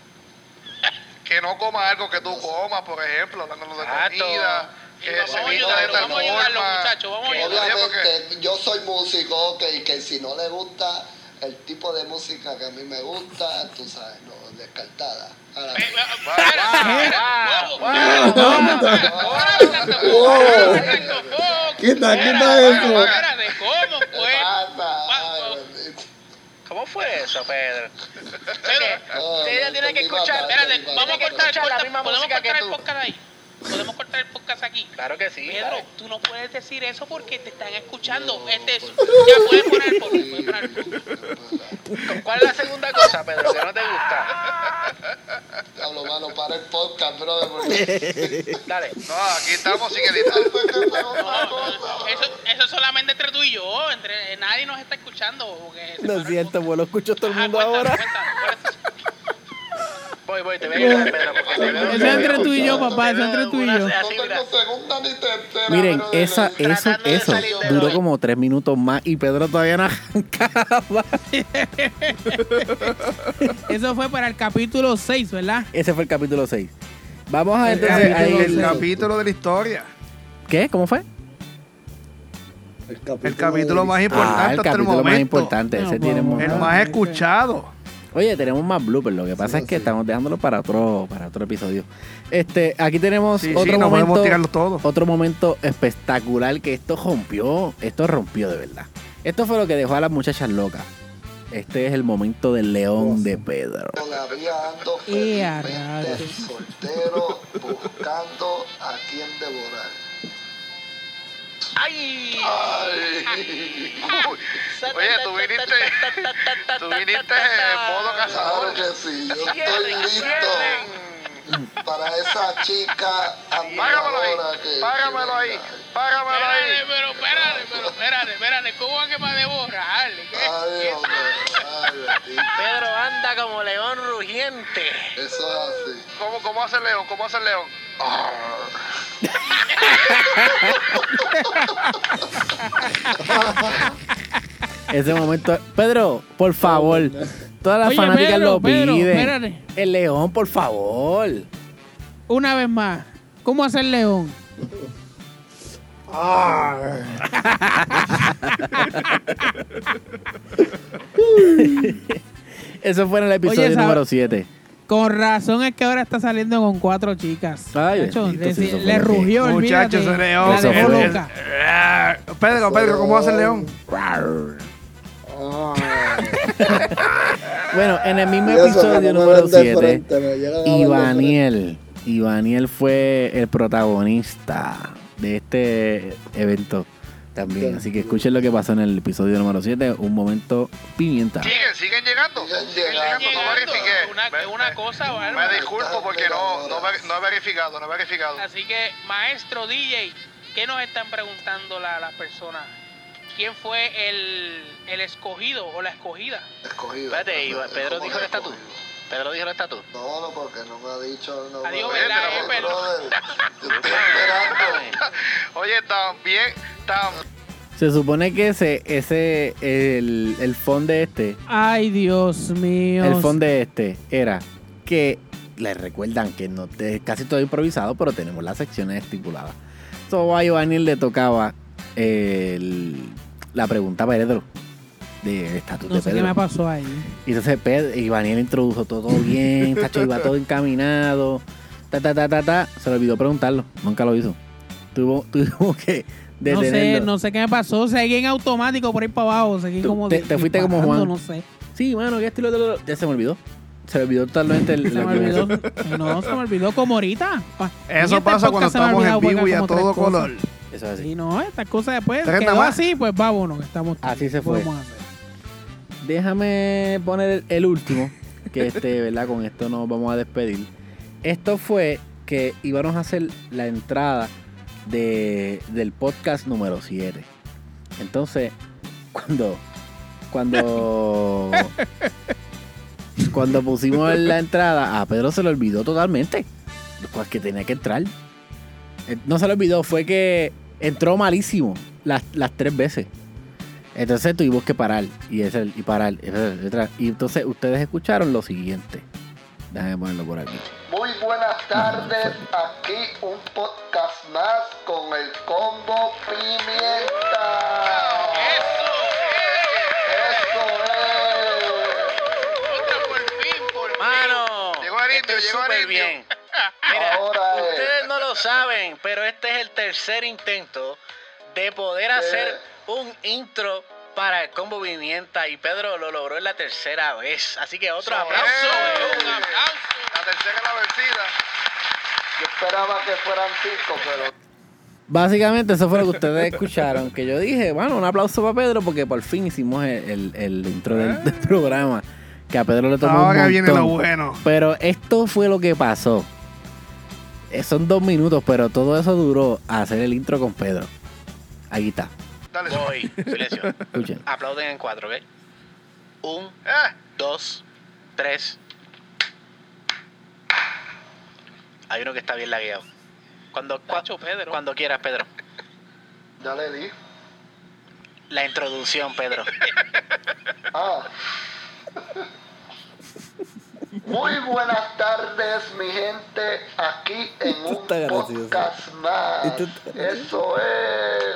Que no coma algo que tú comas, por ejemplo, hablando de Exacto. comida. Que Vamos se a vista de ayudarlo, tal vamos a ayudarlo, forma. muchachos, vamos a Que- ayudarlo. oye, porque- Obviamente, yo soy músico, ok, que si no le gusta el tipo de música que a mí me gusta, tú sabes, no, descartada. Ahora, Eh, eh, Va, espera, va, espera, va, wow, va. wow, Wow. wow. Quita, Espera, quita eso. espérate, ¿cómo ¿qué fue? pasa? Va- Ay, va- bendito. ¿Cómo fue eso, Pedro? Pero Ah, ella no, tiene que ni escuchar. batalla, Espérate, ni vamos a batalla. cortar, escuchar la corta- misma podemos música que cortar el tú. podcast ahí. Podemos cortar traer el podcast aquí. Claro que sí. Pedro, dale. tú no puedes decir eso porque te están escuchando. Este es, ya puedes poner el podcast. Puedes poner el podcast. ¿Cuál es la segunda cosa, Pedro, que no te gusta? Diablo, mano, para el podcast, brother, porque... Dale. No, aquí estamos sin editar. Eso, eso es solamente entre tú y yo. Entre, nadie nos está escuchando. Porque se Lo paró el siento, podcast. pues lo escucho todo el Ajá, mundo cuéntanos, ahora. cuéntanos, cuéntanos. Voy, voy, te voy a ayudar, Pedro, porque te veo... Eso es entre tú y yo, papá. Eso es entre tú y yo. No tengo segunda ni tercera. Miren, brother. esa, eso, Tratando de eso salir de duró hoy. como tres minutos más y Pedro todavía no arrancaba. Eso fue para el capítulo seis, ¿verdad? Ese fue el capítulo seis. Vamos a El entonces capítulo ahí- El seis. capítulo de la historia. ¿Qué? ¿Cómo fue? El capítulo, El capítulo de- más importante Ah, el hasta el capítulo momento. más importante. No, Ese tiene vamos, un- El Ah, más ese. escuchado. Oye, tenemos más bloopers. Lo que pasa Sí, es que sí. estamos dejándolo para otro, para otro episodio. Este, aquí tenemos Sí, sí, otro no podemos momento, tirarlo todo. otro momento espectacular que esto rompió, esto rompió de verdad. Esto fue lo que dejó a las muchachas locas. Este es el momento del león de Pedro. Todavía ando Y a felizmente rayos. soltero, buscando a quien devorar. ¡Ay! Uy, oye, tú viniste, tú viniste en modo Claro cazador. que sí, yo estoy Cierren, listo cierren. para esa chica Págamelo ahí, admiradora que... págamelo ahí, que págamelo Espérate, ahí. pero espérate, pero espérate, espérate. ¿Cómo es que me debo borrar? ¿Qué? venga. Ay, ¿Qué? hombre, ay, bendito. Pedro anda como león rugiente. Eso es así. ¿Cómo, cómo hace el león? ¿Cómo hace el león? Ese momento. Pedro, por favor. Todas las Oye, fanáticas Pedro, lo Pedro, piden. espérate. El león, por favor. Una vez más. ¿Cómo hacer león? Eso fue en el episodio Oye, esa- número siete. Con razón es que ahora está saliendo con cuatro chicas. Ay, Chacho, bendito, le, si eso fue le lo que- rugió, olvídate. Muchachos, ese león. La Eso dejó fue. loca. Pedro, Pedro, ¿cómo hace el león? Ah. Bueno, en el mismo Y eso, que episodio no me número ven de siete, frente, me llegan a ver de Ivaniel. Ivaniel fue el protagonista de este evento también. Así que escuchen lo que pasó en el episodio número siete. Un momento pimienta. Siguen, siguen llegando. Siguen Siguen llegando. llegando, no verifiqué. Una, Me- una me- cosa, Me bárbara. disculpo porque no, no, ver- no he verificado, no he verificado. Así que, maestro D J, ¿qué nos están preguntando la- las personas? ¿Quién fue el, el escogido o la escogida? Escogido. Espérate, Iba- Es Pedro como dijo que que está tú. escogido. Pedro dijo que está tú. No, no, porque no me ha dicho... No Adiós, me ¿verdad, Pero, eh, Pedro? brother, yo estoy esperando. Oye, también, tam, Se supone que ese, ese, el, el fondo de este, Ay, Dios mío. el fondo de este era que les recuerdan que no es casi todo improvisado, pero tenemos las secciones estipuladas. So, a Ivaniel le tocaba el- la pregunta a Pedro de estatus No de sé qué Pedro. me pasó ahí. Y entonces Pedro, Ivaniel introdujo todo bien, tacho, iba todo encaminado, ta, ta, ta, ta, ta. Se le olvidó preguntarlo, nunca lo hizo. Tuvo, tuvo que No sé, detenerlo. no sé qué me pasó. Seguí en automático por ahí para abajo. Seguí Tú- como te- te fuiste como disparando, Juan. No sé. Sí, bueno, ¿qué estilo de Ya se me olvidó. Se me olvidó totalmente el, Se lo me que- olvidó. No, se me olvidó como ahorita. Pa- en Eso este pasa cuando podcast se me ha estamos en olvidado vivo y a como tres todo cosas. color. Eso es así. Y no, estas cosas después Tres quedó nada más. así, pues vámonos. que Estamos Así se fue. ¿qué vamos a hacer? Déjame poner el, el último, que este, ¿verdad? Con esto nos vamos a despedir. Esto fue que íbamos a hacer la entrada de, del podcast número siete. Entonces, cuando cuando cuando pusimos la entrada, a Pedro se le olvidó totalmente pues que tenía que entrar. Eh, No se le olvidó, fue que entró malísimo las, las tres veces. Entonces tuvimos que parar y, ese, y parar. Y entonces ustedes escucharon lo siguiente. Déjame ponerlo por aquí. Muy buenas tardes, aquí un podcast más con el combo pimienta. eso, Eso es. otra por fin, por fin. Mano, Llegó el indio, estoy llegó el súper indio. bien. Mira, Ahora es. ustedes no lo saben, pero este es el tercer intento de poder hacer un intro para el combo pimienta y Pedro lo logró en la tercera vez. Así que otro Eso aplauso. es. Un aplauso. La tercera es la vencida. Yo esperaba que fueran cinco, pero... Básicamente eso fue lo que ustedes escucharon. Que yo dije, bueno, un aplauso para Pedro porque por fin hicimos el, el, el intro del, del programa. Que a Pedro le tomó un Ahora montón. viene lo bueno. Pero esto fue lo que pasó. Eh, Son dos minutos, pero todo eso duró a hacer el intro con Pedro. Aquí está. Dale, Zumba. Voy, silencio. Escuchen. Aplauden en cuatro, ¿ok? Un, Eh, dos, tres. Hay uno que está bien lagueado. Cuando, cua- Pedro. cuando quieras, Pedro. Ya le di. La introducción, Pedro. Ah. Muy buenas tardes, mi gente, aquí en Esto un está gracioso. podcast más. Esto está- Eso es.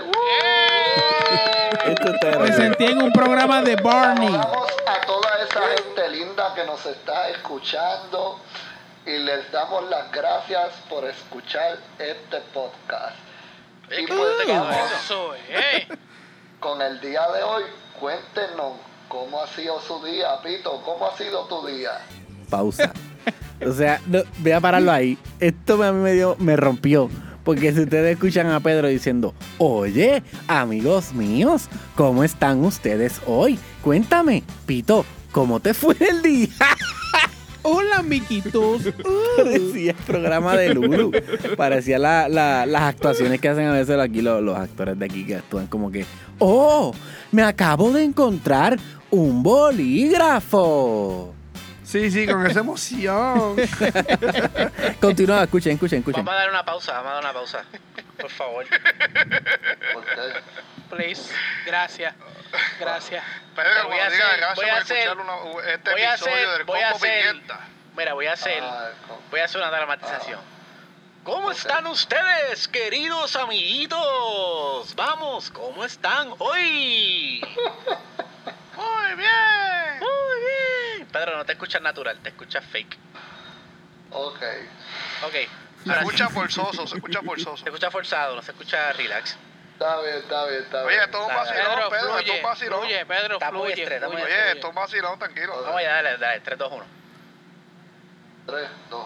Esto está Me gracioso. sentí en un programa de Barney. Saludamos a toda esa gente linda que nos está escuchando y les damos las gracias por escuchar este podcast. Y pues vamos Eso, eh. con el día de hoy. Cuéntenos cómo ha sido su día, Pito. ¿Cómo ha sido tu día? Pausa. O sea, no, voy a pararlo ahí. Esto me- a mí me dio, me rompió. Porque si ustedes escuchan a Pedro diciendo, oye, amigos míos, ¿cómo están ustedes hoy? Cuéntame, Pito, ¿cómo te fue el día? Hola, miquitos. Parecía el programa de Lulu. Parecía la- la- las actuaciones que hacen a veces aquí los, los actores de aquí que actúan como que, oh, me acabo de encontrar un bolígrafo. Sí, sí, con esa emoción. Continúa, escuchen, escuchen, escuchen. Vamos a dar una pausa, vamos a dar una pausa. Por favor. ¿Por qué? Please. Gracias. Gracias. Pedro, Te voy a cuando diga hacer- gracias voy a por hacer- escuchar una- este voy a episodio hacer- del voy a Combo hacer- Pimienta. Mira, voy a hacer, Ah, ¿cómo? voy a hacer una dramatización. ¿Cómo están ustedes, queridos amiguitos? Vamos, ¿cómo están hoy? Muy bien. Muy bien. Pedro, no te escuchas natural, te escuchas fake. Ok. Ok. Se ahora escucha sí. forzoso, se escucha forzoso. Se escucha forzado, no se escucha relax. Está bien, está bien, está bien. Oye, esto es un Dale, vacilón, Pedro, esto es un vacilón. Pedro, Está muy estrés, está muy Oye, estrés. esto es un vacilón, tranquilo. Vamos allá, dale, dale, tres, dos, uno. Tres, dos,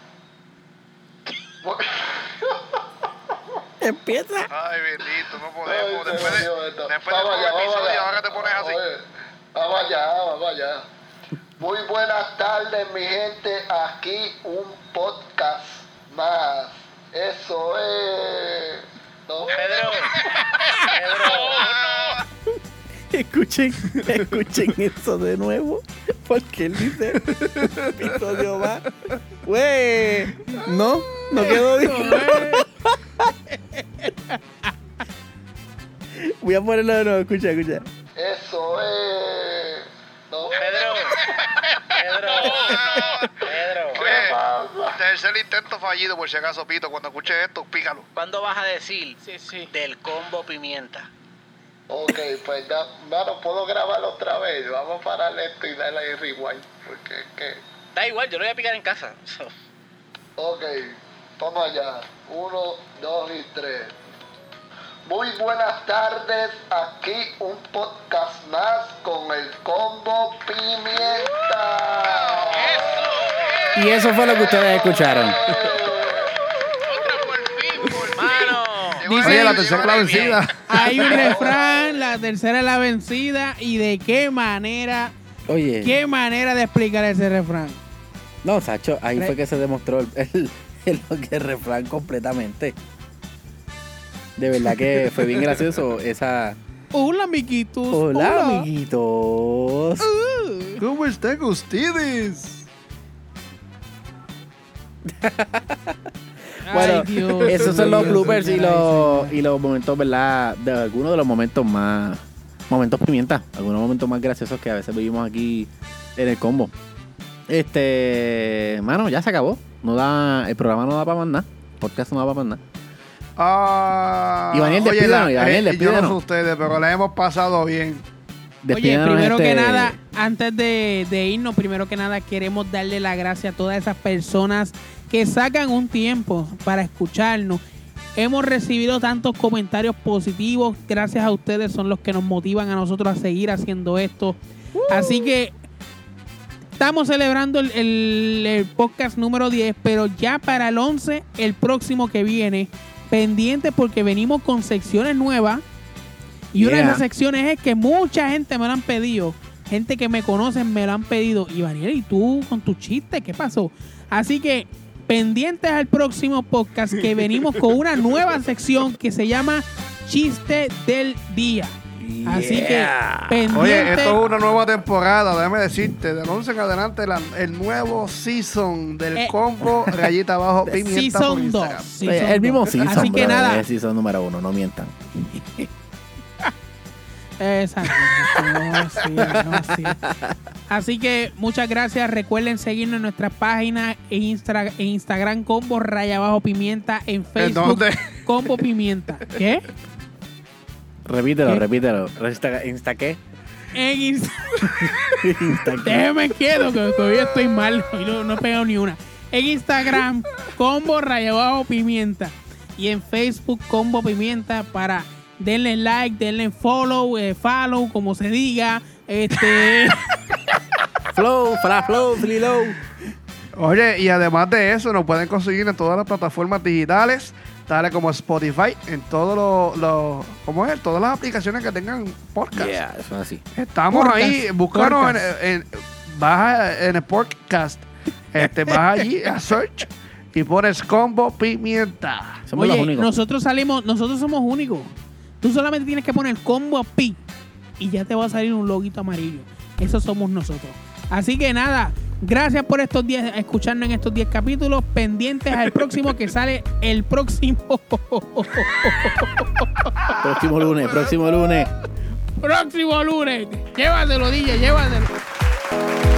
uno. Empieza. Ay, bendito, no Ay, podemos. se Después jodió de, esto. después de Vamos todo el allá, vamos episodio, allá. ahora te pones así. Oye, vamos allá, vamos allá. Muy buenas tardes, mi gente. Aquí un podcast más. Eso es. ¿No? Pedro, Pedro, Escuchen, escuchen eso de nuevo. Porque él dice episodio más. Güey. No, no quedó bien. Voy a ponerlo de nuevo, escucha, escucha. Eso es. ¿No? Pedro, Pedro, Pedro. Oye, tercer intento fallido, por si acaso, Pito. Cuando escuches esto, pícalo. ¿Cuándo vas a decir Sí, sí. del combo pimienta? Ok, pues ya, mano, puedo grabarlo otra vez. Vamos a parar esto y darle ahí rewind. Porque es que. Da igual, yo lo voy a picar en casa. Ok, vamos allá. Uno, dos y tres. Muy buenas tardes. Aquí un podcast más con el Combo Pimienta. Y eso fue lo que ustedes escucharon. Mano. Llegó Dice- el- Oye, la llegó tercera es el la bien. vencida. Hay un refrán, la tercera es la vencida. ¿Y de qué manera, Oye. qué manera de explicar ese refrán? No, Sacho, ahí fue que se demostró el, el, el, el refrán completamente. De verdad que fue bien gracioso esa... Hola, miquitos. Hola, amiguitos. ¿Cómo están ustedes? Bueno, Ay, Dios esos son mío, los bloopers y señoras los, señores. y los momentos, ¿verdad? De algunos de los momentos más... Momentos pimienta. Algunos momentos más graciosos que a veces vivimos aquí en el combo. Este... Mano, ya se acabó. No da... El programa no da para más nada. El podcast no da para más nada. Ah, Ivaniel, oye, despídanos, la- Ivaniel, eh, yo no despídanos. sé ustedes, pero la hemos pasado bien. Oye, Despídanos, primero que este- nada, antes de, de irnos, primero que nada queremos darle la gracia a todas esas personas que sacan un tiempo para escucharnos. Hemos recibido tantos comentarios positivos, gracias a ustedes son los que nos motivan a nosotros a seguir haciendo esto. Así que estamos celebrando el, el, el podcast número diez, pero ya para el once, el próximo que viene, pendiente porque venimos con secciones nuevas. Y Yeah. una de esas secciones es que mucha gente me lo han pedido. Gente que me conocen me lo han pedido. Y Daniel, ¿y tú con tu chiste? ¿Qué pasó? Así que pendientes al próximo podcast que venimos con una nueva sección que se llama Chiste del Día. Así que Yeah. pendiente. Oye, esto es una nueva temporada, déjame decirte. Del once en adelante, la- el nuevo season del Eh. combo Rayita Abajo Pimienta por Season dos. Instagram. Season Eh, el mismo dos. season, Así que brother, nada. es season número uno, no mientan. Exacto. No, sí, no, sí. Así que muchas gracias. Recuerden seguirnos en nuestras páginas en, Instra- en Instagram Combo Raya Abajo Pimienta, en Facebook dónde? Combo Pimienta. ¿Qué? Repítelo, ¿Qué? repítelo. ¿Insta, insta qué? En Insta- Insta qué. Déjeme quedo que todavía estoy mal y no, no he pegado ni una. En Instagram Combo Raya Abajo Pimienta y en Facebook Combo Pimienta para denle like, denle follow, eh, follow, como se diga. Este Flow, fra, flow, flilo. Oye, y además de eso, nos pueden conseguir en todas las plataformas digitales, tales como Spotify, en todos los, los ¿cómo es? Todas las aplicaciones que tengan podcast. Yeah, eso es así. Estamos Podcast, ahí, búscanos en, podcast. en, baja en el podcast, este, vas allí a search y pones Combo Pimienta. Somos los Oye, únicos. nosotros salimos, nosotros somos únicos. Tú solamente tienes que poner Combo Pi y ya te va a salir un loguito amarillo. Eso somos nosotros. Así que nada, gracias por estos días, escucharnos en estos diez capítulos, pendientes al próximo que sale el próximo Próximo lunes, próximo lunes. próximo lunes. Llévatelo, D J, llévatelo.